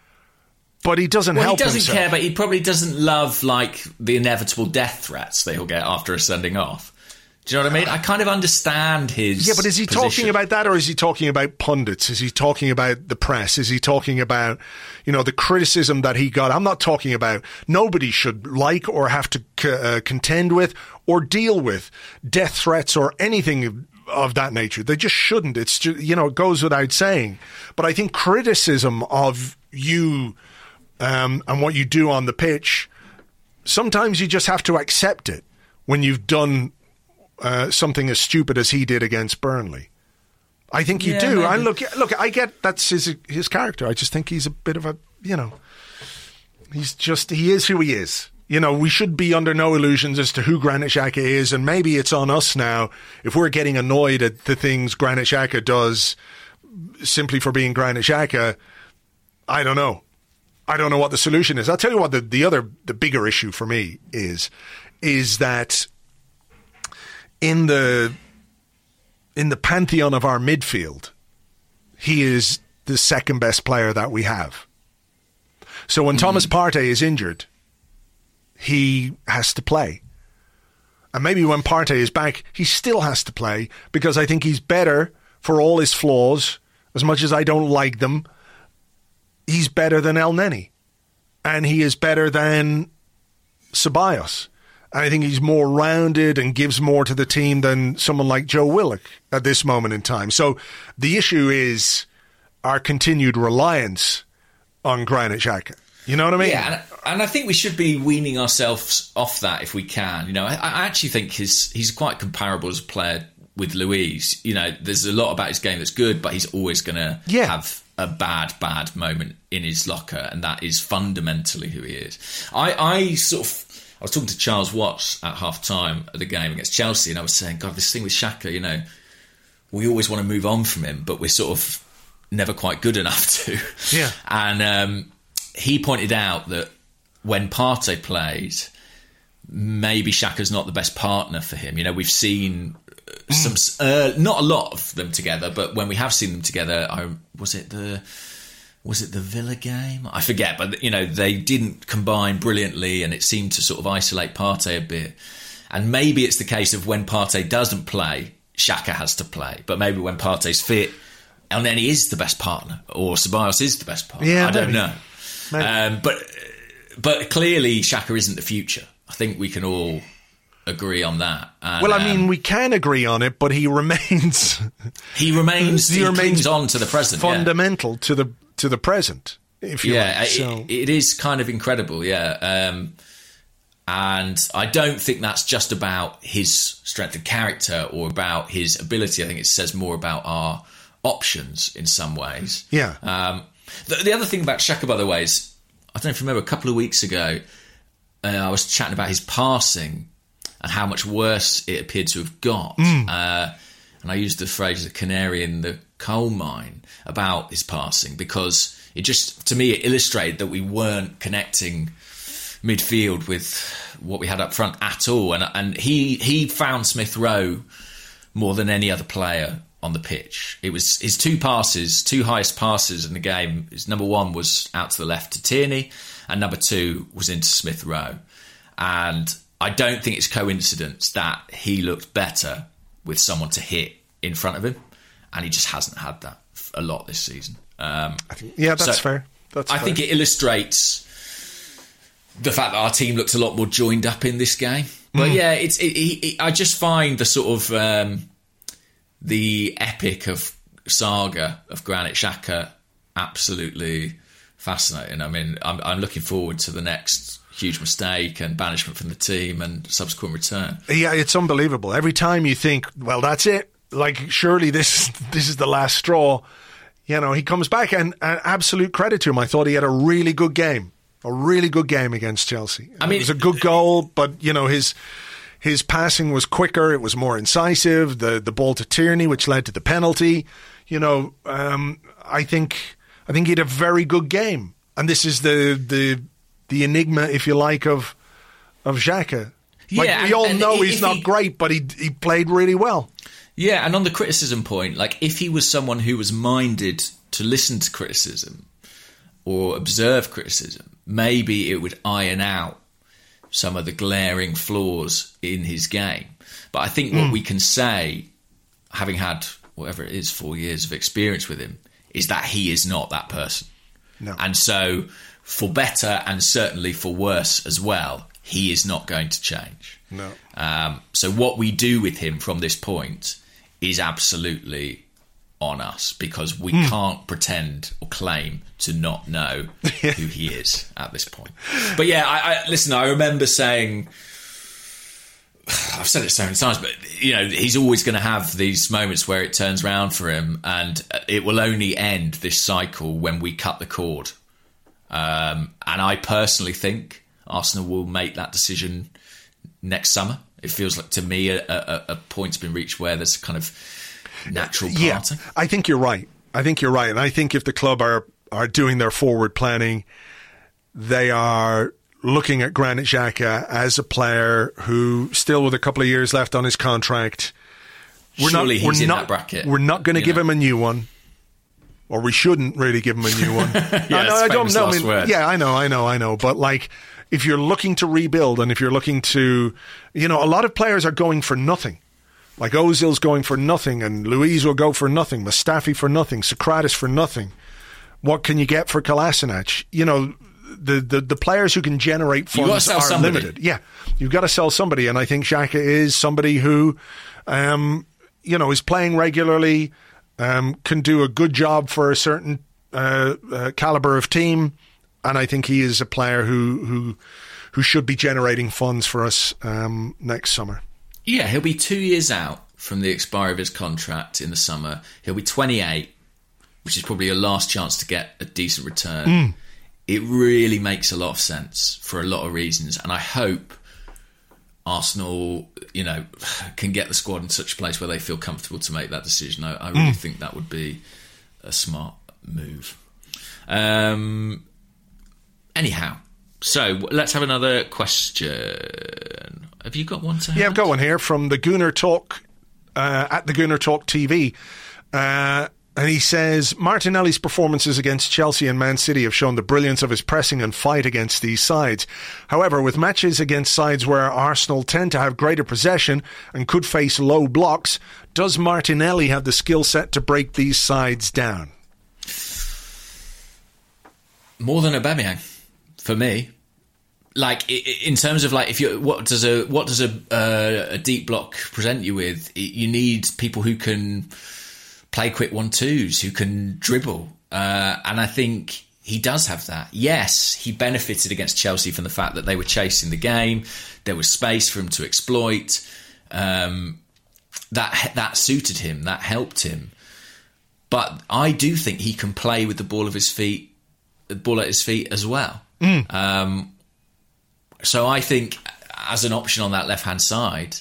but he doesn't well, help he doesn't himself. care, but he probably doesn't love, like, the inevitable death threats that he'll get after a sending off. Do you know what I mean? I kind of understand his Yeah, but is he position. talking about that, or is he talking about pundits? Is he talking about the press? Is he talking about, you know, the criticism that he got? I'm not talking about, nobody should like or have to c- uh, contend with or deal with death threats or anything of that nature. They just shouldn't. It's just, you know, it goes without saying. But I think criticism of you um, and what you do on the pitch, sometimes you just have to accept it when you've done Uh, something as stupid as he did against Burnley. I think you yeah, do. Maybe. I look, look. I get that's his his character. I just think he's a bit of a, you know, he's just he is who he is. You know, we should be under no illusions as to who Granit Xhaka is, and maybe it's on us now if we're getting annoyed at the things Granit Xhaka does simply for being Granit Xhaka. I don't know. I don't know what the solution is. I'll tell you what the the other the bigger issue for me is is that. In the in the pantheon of our midfield, he is the second best player that we have. So when mm-hmm. Thomas Partey is injured, he has to play. And maybe when Partey is back, he still has to play, because I think he's better, for all his flaws, as much as I don't like them, he's better than El Neni. And he is better than Ceballos. I think he's more rounded and gives more to the team than someone like Joe Willock at this moment in time. So the issue is our continued reliance on Granit Xhaka. You know what I mean? Yeah, and, and I think we should be weaning ourselves off that if we can. You know, I, I actually think his he's quite comparable as a player with Luiz. You know, there's a lot about his game that's good, but he's always going to yeah. have a bad, bad moment in his locker, and that is fundamentally who he is. I, I sort of... I was talking to Charles Watts at half-time of the game against Chelsea, and I was saying, God, this thing with Xhaka, you know, we always want to move on from him, but we're sort of never quite good enough to. Yeah. And um, he pointed out that when Partey plays, maybe Xhaka's not the best partner for him. You know, we've seen some, uh, not a lot of them together, but when we have seen them together, I, was it the was it the Villa game? I forget, but you know, they didn't combine brilliantly, and it seemed to sort of isolate Partey a bit. And maybe it's the case of when Partey doesn't play, Xhaka has to play. But maybe when Partey's fit, and then he is the best partner, or Ceballos is the best partner. Yeah, I don't maybe. know. Um, but but clearly, Xhaka isn't the future. I think we can all agree on that. And, well, I mean, um, we can agree on it, but he remains. he remains. he he remains clings on to the present. fundamental yeah. to the to the present. If you yeah, like. it, So. it is kind of incredible. Yeah. Um, And I don't think that's just about his strength of character or about his ability. I think it says more about our options in some ways. Yeah. Um, the, the other thing about Xhaka, by the way, is, I don't know if you remember, a couple of weeks ago, uh, I was chatting about his passing and how much worse it appeared to have got. Mm. Uh, and I used the phrase "the canary in the coal mine" about his passing because it just, to me, it illustrated that we weren't connecting midfield with what we had up front at all, and and he he found Smith Rowe more than any other player on the pitch. It was his two passes, two highest passes in the game. His number one was out to the left to Tierney, and number two was into Smith Rowe. And I don't think it's coincidence that he looked better with someone to hit in front of him, and he just hasn't had that a lot this season. Um, I think, yeah, that's so fair. That's I fair. think it illustrates the fact that our team looked a lot more joined up in this game. But Mm. yeah, it's. It, it, it, I just find the sort of um, the epic of saga of Granit Xhaka absolutely fascinating. I mean, I'm, I'm looking forward to the next huge mistake and banishment from the team and subsequent return. Yeah, it's unbelievable. Every time you think, well, that's it. Like, surely this this is the last straw. You know, he comes back, and, and absolute credit to him. I thought he had a really good game. A really good game against Chelsea. I mean, it was a good goal, but you know his his passing was quicker. It was more incisive. The the ball to Tierney, which led to the penalty. You know, um, I think I think he had a very good game, and this is the the the enigma, if you like, of of Xhaka. Like, Yeah, we all and- know and he's if not he- great, but he he played really well. Yeah, and on the criticism point, like if he was someone who was minded to listen to criticism or observe criticism, maybe it would iron out some of the glaring flaws in his game. But I think what Mm. we can say, having had whatever it is, four years of experience with him, is that he is not that person. No. And so, for better and certainly for worse as well, he is not going to change. No. Um, so what we do with him from this point is absolutely on us, because we Mm. can't pretend or claim to not know who he is at this point. But yeah, I, I listen, I remember saying, I've said it so many times, but you know, he's always going to have these moments where it turns around for him, and it will only end this cycle when we cut the cord. Um, and I personally think Arsenal will make that decision next summer. It feels like to me a, a, a point's been reached where there's kind of natural parting. Yeah, I think you're right. I think you're right. And I think if the club are, are doing their forward planning, they are looking at Granit Xhaka as a player who, still with a couple of years left on his contract, we're Surely not, he's we're in not, that bracket. We're not going to you give know. him a new one. Or we shouldn't really give him a new one. Yeah, I, know, I don't famous know. I last mean, word. yeah, I know, I know, I know. But like, if you're looking to rebuild, and if you're looking to, you know, a lot of players are going for nothing. Like Ozil's going for nothing, and Luiz will go for nothing, Mustafi for nothing, Socrates for nothing. What can you get for Kolasinac? You know, the, the, the players who can generate You gotta funds sell are somebody. limited. Yeah, you've got to sell somebody, and I think Xhaka is somebody who, um, you know, is playing regularly, um, can do a good job for a certain uh, uh, caliber of team, and I think he is a player who who who should be generating funds for us um, next summer. Yeah, he'll be two years out from the expiry of his contract in the summer. He'll be twenty-eight, which is probably your last chance to get a decent return. Mm. It really makes a lot of sense for a lot of reasons, and I hope Arsenal, you know, can get the squad in such a place where they feel comfortable to make that decision. I, I really mm. think that would be a smart move. Um, anyhow, so let's have another question. Have you got one to hand? Yeah, I've got one here from the Gooner Talk, uh, at the Gooner Talk T V. Uh, And he says, Martinelli's performances against Chelsea and Man City have shown the brilliance of his pressing and fight against these sides. However, with matches against sides where Arsenal tend to have greater possession and could face low blocks, does Martinelli have the skill set to break these sides down? More than Aubameyang, for me. Like, in terms of like, if you what does a what does a uh, a deep block present you with? You need people who can play quick one-twos, who can dribble. Uh, and I think he does have that. Yes, he benefited against Chelsea from the fact that they were chasing the game. There was space for him to exploit. Um, that that suited him. That helped him. But I do think he can play with the ball of his feet, the ball at his feet as well. Mm. Um, so I think as an option on that left-hand side,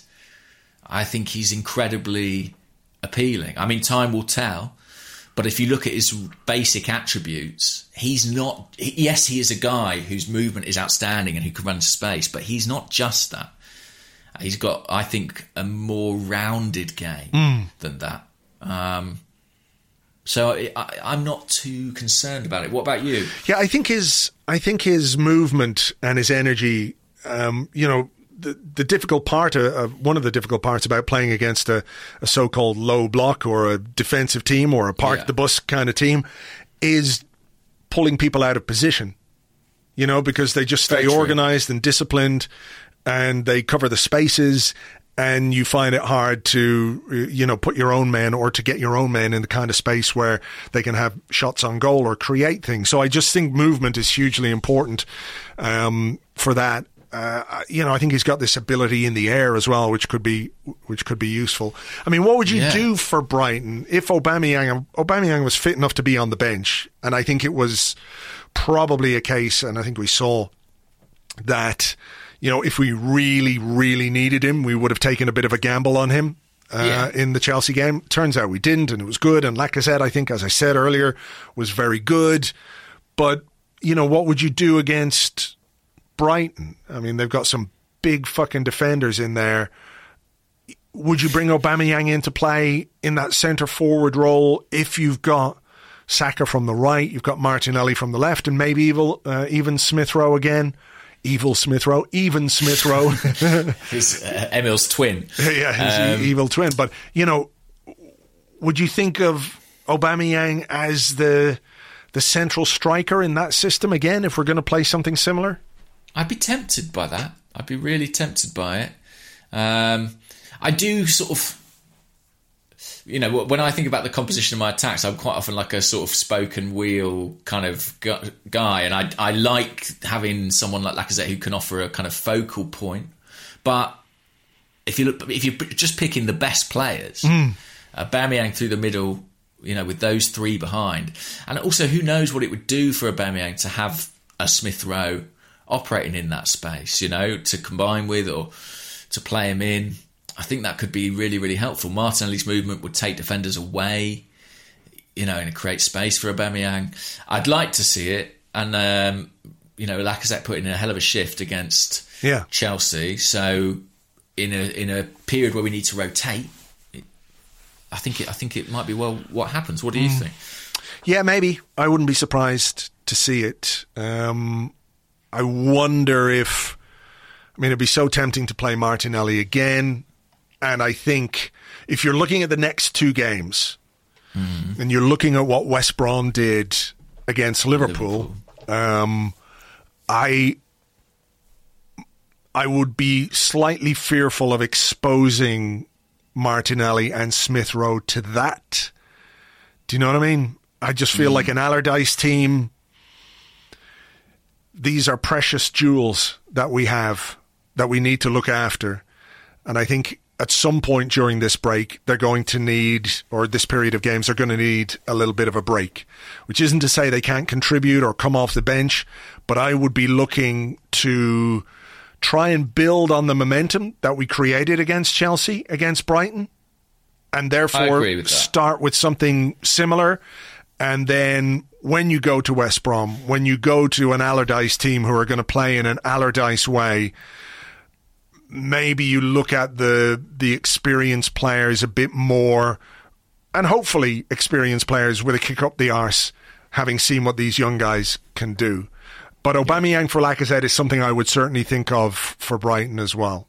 I think he's incredibly appealing. I mean, time will tell, but if you look at his basic attributes, he's not. Yes, he is a guy whose movement is outstanding and who can run space, but he's not just that. He's got, I think, a more rounded game mm. than that. Um, so I, I'm not too concerned about it. What about you? Yeah, I think his, I think his movement and his energy. Um, you know. The, the difficult part, uh, one of the difficult parts about playing against a, a so-called low block or a defensive team or a park yeah. the bus kind of team is pulling people out of position, you know, because they just stay organised and disciplined and they cover the spaces and you find it hard to, you know, put your own men or to get your own men in the kind of space where they can have shots on goal or create things. So I just think movement is hugely important um, for that. Uh, you know, I think he's got this ability in the air as well, which could be which could be useful. I mean, what would you yeah. do for Brighton if Aubameyang Aubameyang was fit enough to be on the bench? And I think it was probably a case, and I think we saw that, you know, if we really, really needed him, we would have taken a bit of a gamble on him uh, yeah. in the Chelsea game. Turns out we didn't, and it was good. And Lacazette, I think, as I said earlier, was very good. But, you know, what would you do against Brighton? I mean, they've got some big fucking defenders in there. Would you bring Aubameyang into play in that centre forward role if you've got Saka from the right, you've got Martinelli from the left, and maybe evil, uh, even Smith Rowe again? Evil Smith Rowe, even Smith Rowe. His uh, Emil's twin. Yeah, his um, e- evil twin. But, you know, would you think of Aubameyang as the the central striker in that system again if we're going to play something similar? I'd be tempted by that. I'd be really tempted by it. Um, I do sort of, you know, when I think about the composition of my attacks, I'm quite often like a sort of spoke and wheel kind of guy, and I I like having someone like Lacazette who can offer a kind of focal point. But if you look, if you're just picking the best players, mm. Aubameyang through the middle, you know, with those three behind, and also who knows what it would do for Aubameyang to have a Smith Rowe operating in that space, you know, to combine with or to play him in. I think that could be really, really helpful. Martinelli's movement would take defenders away, you know, and create space for Aubameyang. I'd like to see it. And, um, you know, Lacazette put in a hell of a shift against yeah. Chelsea. So in a in a period where we need to rotate, it, I think it, I think it might be, well, what happens? What do you mm. think? Yeah, maybe. I wouldn't be surprised to see it. Um I wonder if, I mean, it'd be so tempting to play Martinelli again. And I think if you're looking at the next two games mm. and you're looking at what West Brom did against Liverpool, Liverpool. Um, I, I would be slightly fearful of exposing Martinelli and Smith Rowe to that. Do you know what I mean? I just feel mm. like an Allardyce team, these are precious jewels that we have that we need to look after. And I think at some point during this break, they're going to need, or this period of games, they're going to need a little bit of a break, which isn't to say they can't contribute or come off the bench, but I would be looking to try and build on the momentum that we created against Chelsea, against Brighton, and therefore with start with something similar. And then when you go to West Brom, when you go to an Allardyce team who are going to play in an Allardyce way, maybe you look at the the experienced players a bit more, and hopefully experienced players with a kick up the arse, having seen what these young guys can do. But Aubameyang for Lacazette is something I would certainly think of for Brighton as well.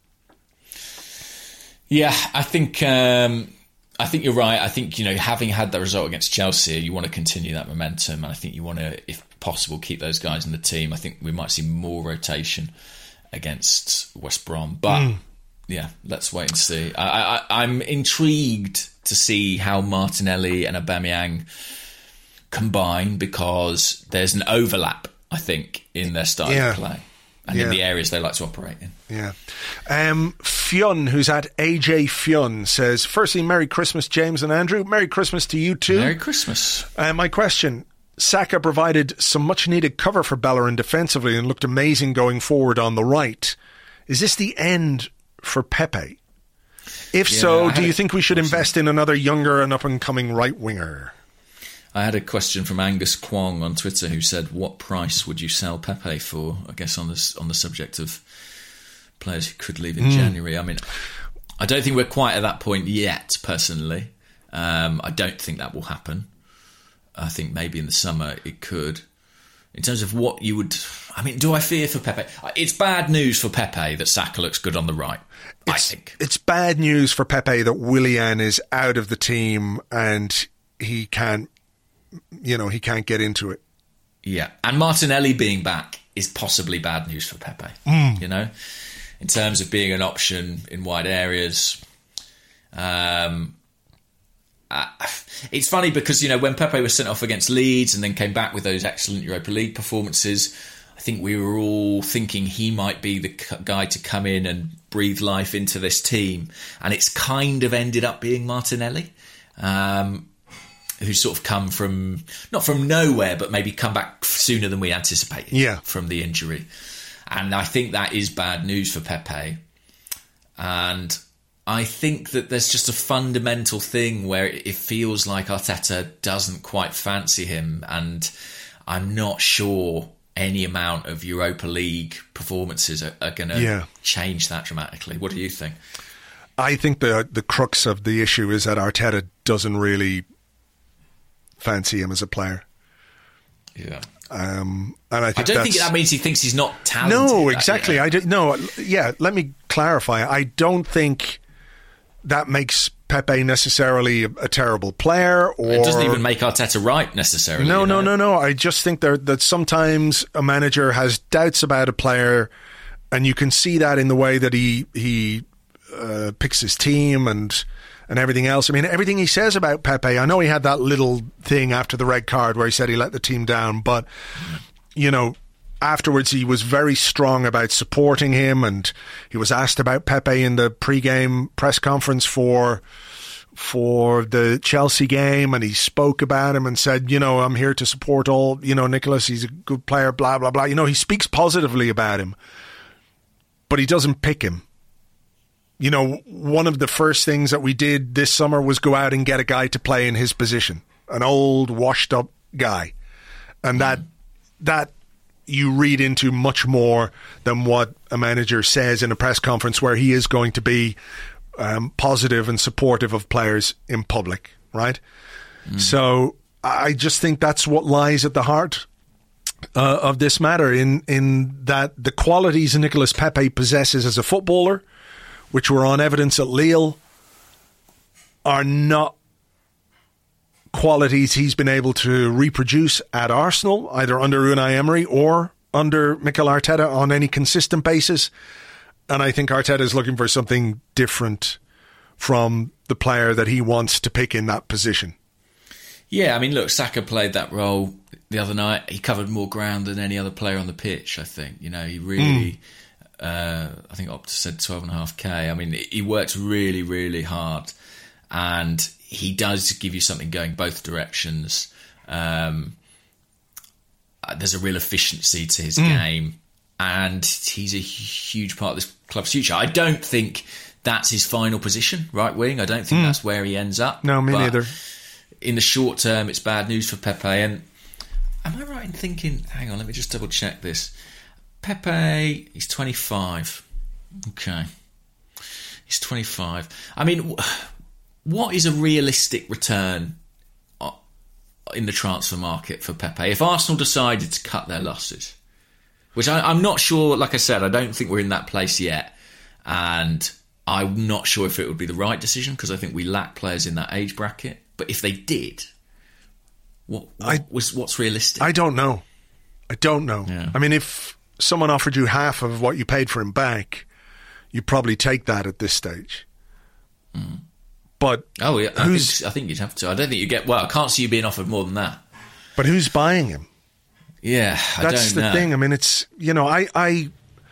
Yeah, I think um, I think you're right. I think, you know, having had that result against Chelsea, you want to continue that momentum, and I think you want to, if possible, keep those guys in the team. I think we might see more rotation against West Brom, but mm. yeah, let's wait and see. I, I, I'm intrigued to see how Martinelli and Aubameyang combine, because there's an overlap, I think, in their style yeah. of play and yeah. in the areas they like to operate in. Yeah. Um, Fionn, who's at A J Fionn, says, firstly, Merry Christmas, James and Andrew. Merry Christmas to you too. Merry Christmas. Uh, my question, Saka provided some much-needed cover for Bellerin defensively and looked amazing going forward on the right. Is this the end for Pepe? If Yeah, so, I do had you a think we should question. invest in another younger and up-and-coming right-winger? I had a question from Angus Kwong on Twitter, who said, what price would you sell Pepe for? I guess on this on the subject of players who could leave in Mm. January. I mean, I don't think we're quite at that point yet, personally. Um, I don't think that will happen. I think maybe in the summer it could. In terms of what you would... I mean, do I fear for Pepe? It's bad news for Pepe that Saka looks good on the right, It's, I think. it's bad news for Pepe that Willian is out of the team and he can't, you know, he can't get into it. Yeah, and Martinelli being back is possibly bad news for Pepe, Mm. you know, in terms of being an option in wide areas. Um, uh, it's funny because, you know, when Pepe was sent off against Leeds and then came back with those excellent Europa League performances, I think we were all thinking he might be the c- guy to come in and breathe life into this team. And it's kind of ended up being Martinelli. Um who's sort of come from, not from nowhere, but maybe come back sooner than we anticipated yeah. from the injury. And I think that is bad news for Pepe. And I think that there's just a fundamental thing where it feels like Arteta doesn't quite fancy him. And I'm not sure any amount of Europa League performances are, are going to Yeah. change that dramatically. What do you think? I think the the crux of the issue is that Arteta doesn't really fancy him as a player. Yeah. Um, and I, think I don't think that's- that means he thinks he's not talented. No, that, exactly. you know. I did, no, yeah, let me clarify. I don't think that makes Pepe necessarily a, a terrible player. Or It doesn't even make Arteta right, necessarily. No, you no, know? no, no. I just think there, that sometimes a manager has doubts about a player, and you can see that in the way that he he uh, picks his team and and everything else. I mean, everything he says about Pepe, I know he had that little thing after the red card where he said he let the team down, but, you know, afterwards he was very strong about supporting him, and he was asked about Pepe in the pre-game press conference for for the Chelsea game, and he spoke about him and said, you know, I'm here to support all, you know, Nicholas, he's a good player, blah, blah, blah. You know, he speaks positively about him, but he doesn't pick him. You know, one of the first things that we did this summer was go out and get a guy to play in his position, an old, washed-up guy. And that that you read into much more than what a manager says in a press conference, where he is going to be um, positive and supportive of players in public, right? Mm. So I just think that's what lies at the heart uh, of this matter, in, in that the qualities Nicolas Pepe possesses as a footballer, which were on evidence at Lille, are not qualities he's been able to reproduce at Arsenal, either under Unai Emery or under Mikel Arteta on any consistent basis. And I think Arteta is looking for something different from the player that he wants to pick in that position. Yeah, I mean, look, Saka played that role the other night. He covered more ground than any other player on the pitch, I think. You know, he really... Mm. Uh, I think Opta said twelve and a half K. I mean, he works really, really hard, and he does give you something going both directions. Um, there's a real efficiency to his mm. game and he's a huge part of this club's future. I don't think that's his final position, right wing. I don't think mm. that's where he ends up. No, me but neither. In the short term, it's bad news for Pepe. And am I right in thinking, hang on, let me just double check this. Pepe, he's twenty-five. Okay. He's twenty-five. I mean, what is a realistic return in the transfer market for Pepe? If Arsenal decided to cut their losses, which I, I'm not sure, like I said, I don't think we're in that place yet. And I'm not sure if it would be the right decision because I think we lack players in that age bracket. But if they did, what, what I, was what's realistic? I don't know. I don't know. Yeah. I mean, if someone offered you half of what you paid for him back, you'd probably take that at this stage. Mm. But oh yeah, I who's, think, I think you'd have to. I don't think you get. Well, I can't see you being offered more than that. But who's buying him? Yeah, I that's don't the know. thing. I mean, it's you know, I I,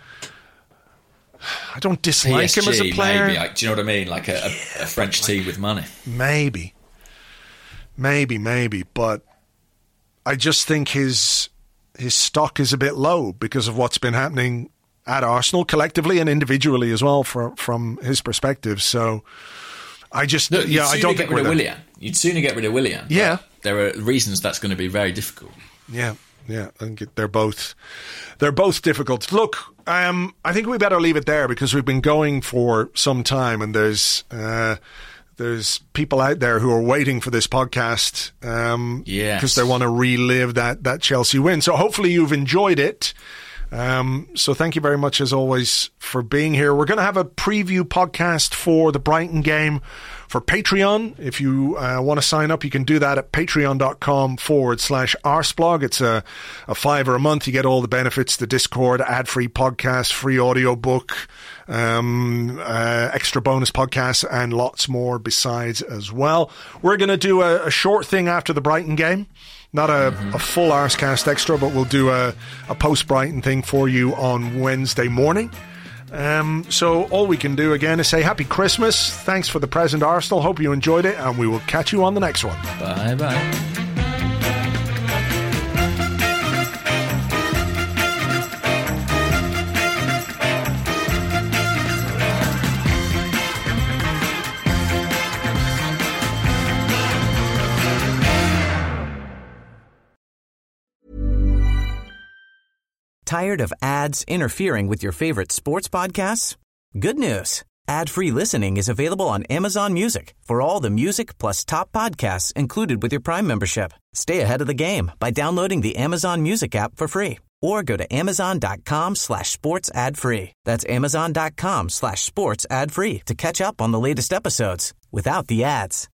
I don't dislike P S G, him as a player. Maybe. Like, do you know what I mean? Like a, a, a French team with money. Maybe, maybe, maybe. But I just think his his stock is a bit low because of what's been happening at Arsenal collectively and individually as well, from from his perspective. So. I just, Look, yeah, I don't get think rid we're of there. Willian. You'd sooner get rid of Willian. Yeah, there are reasons that's going to be very difficult. Yeah, yeah, I think they're both they're both difficult. Look, um, I think we better leave it there because we've been going for some time, and there's uh, there's people out there who are waiting for this podcast, um, yes. because they want to relive that that Chelsea win. So hopefully you've enjoyed it. Um, so thank you very much, as always, for being here. We're going to have a preview podcast for the Brighton game for Patreon. If you uh, want to sign up, you can do that at patreon.com forward slash arsblog. It's a, a fiver a month. You get all the benefits, the Discord, ad-free podcast, free audiobook, um, uh, extra bonus podcasts, and lots more besides as well. We're going to do a, a short thing after the Brighton game. Not a, mm-hmm. a full Arscast extra, but we'll do a, a post-Brighton thing for you on Wednesday morning. Um, so all we can do again is say Happy Christmas. Thanks for the present, Arsenal. Hope you enjoyed it, and we will catch you on the next one. Bye-bye. Tired of ads interfering with your favorite sports podcasts? Good news. Ad-free listening is available on Amazon Music for all the music plus top podcasts included with your Prime membership. Stay ahead of the game by downloading the Amazon Music app for free or go to amazon.com slash sports ad free. That's amazon.com slash sports ad free to catch up on the latest episodes without the ads.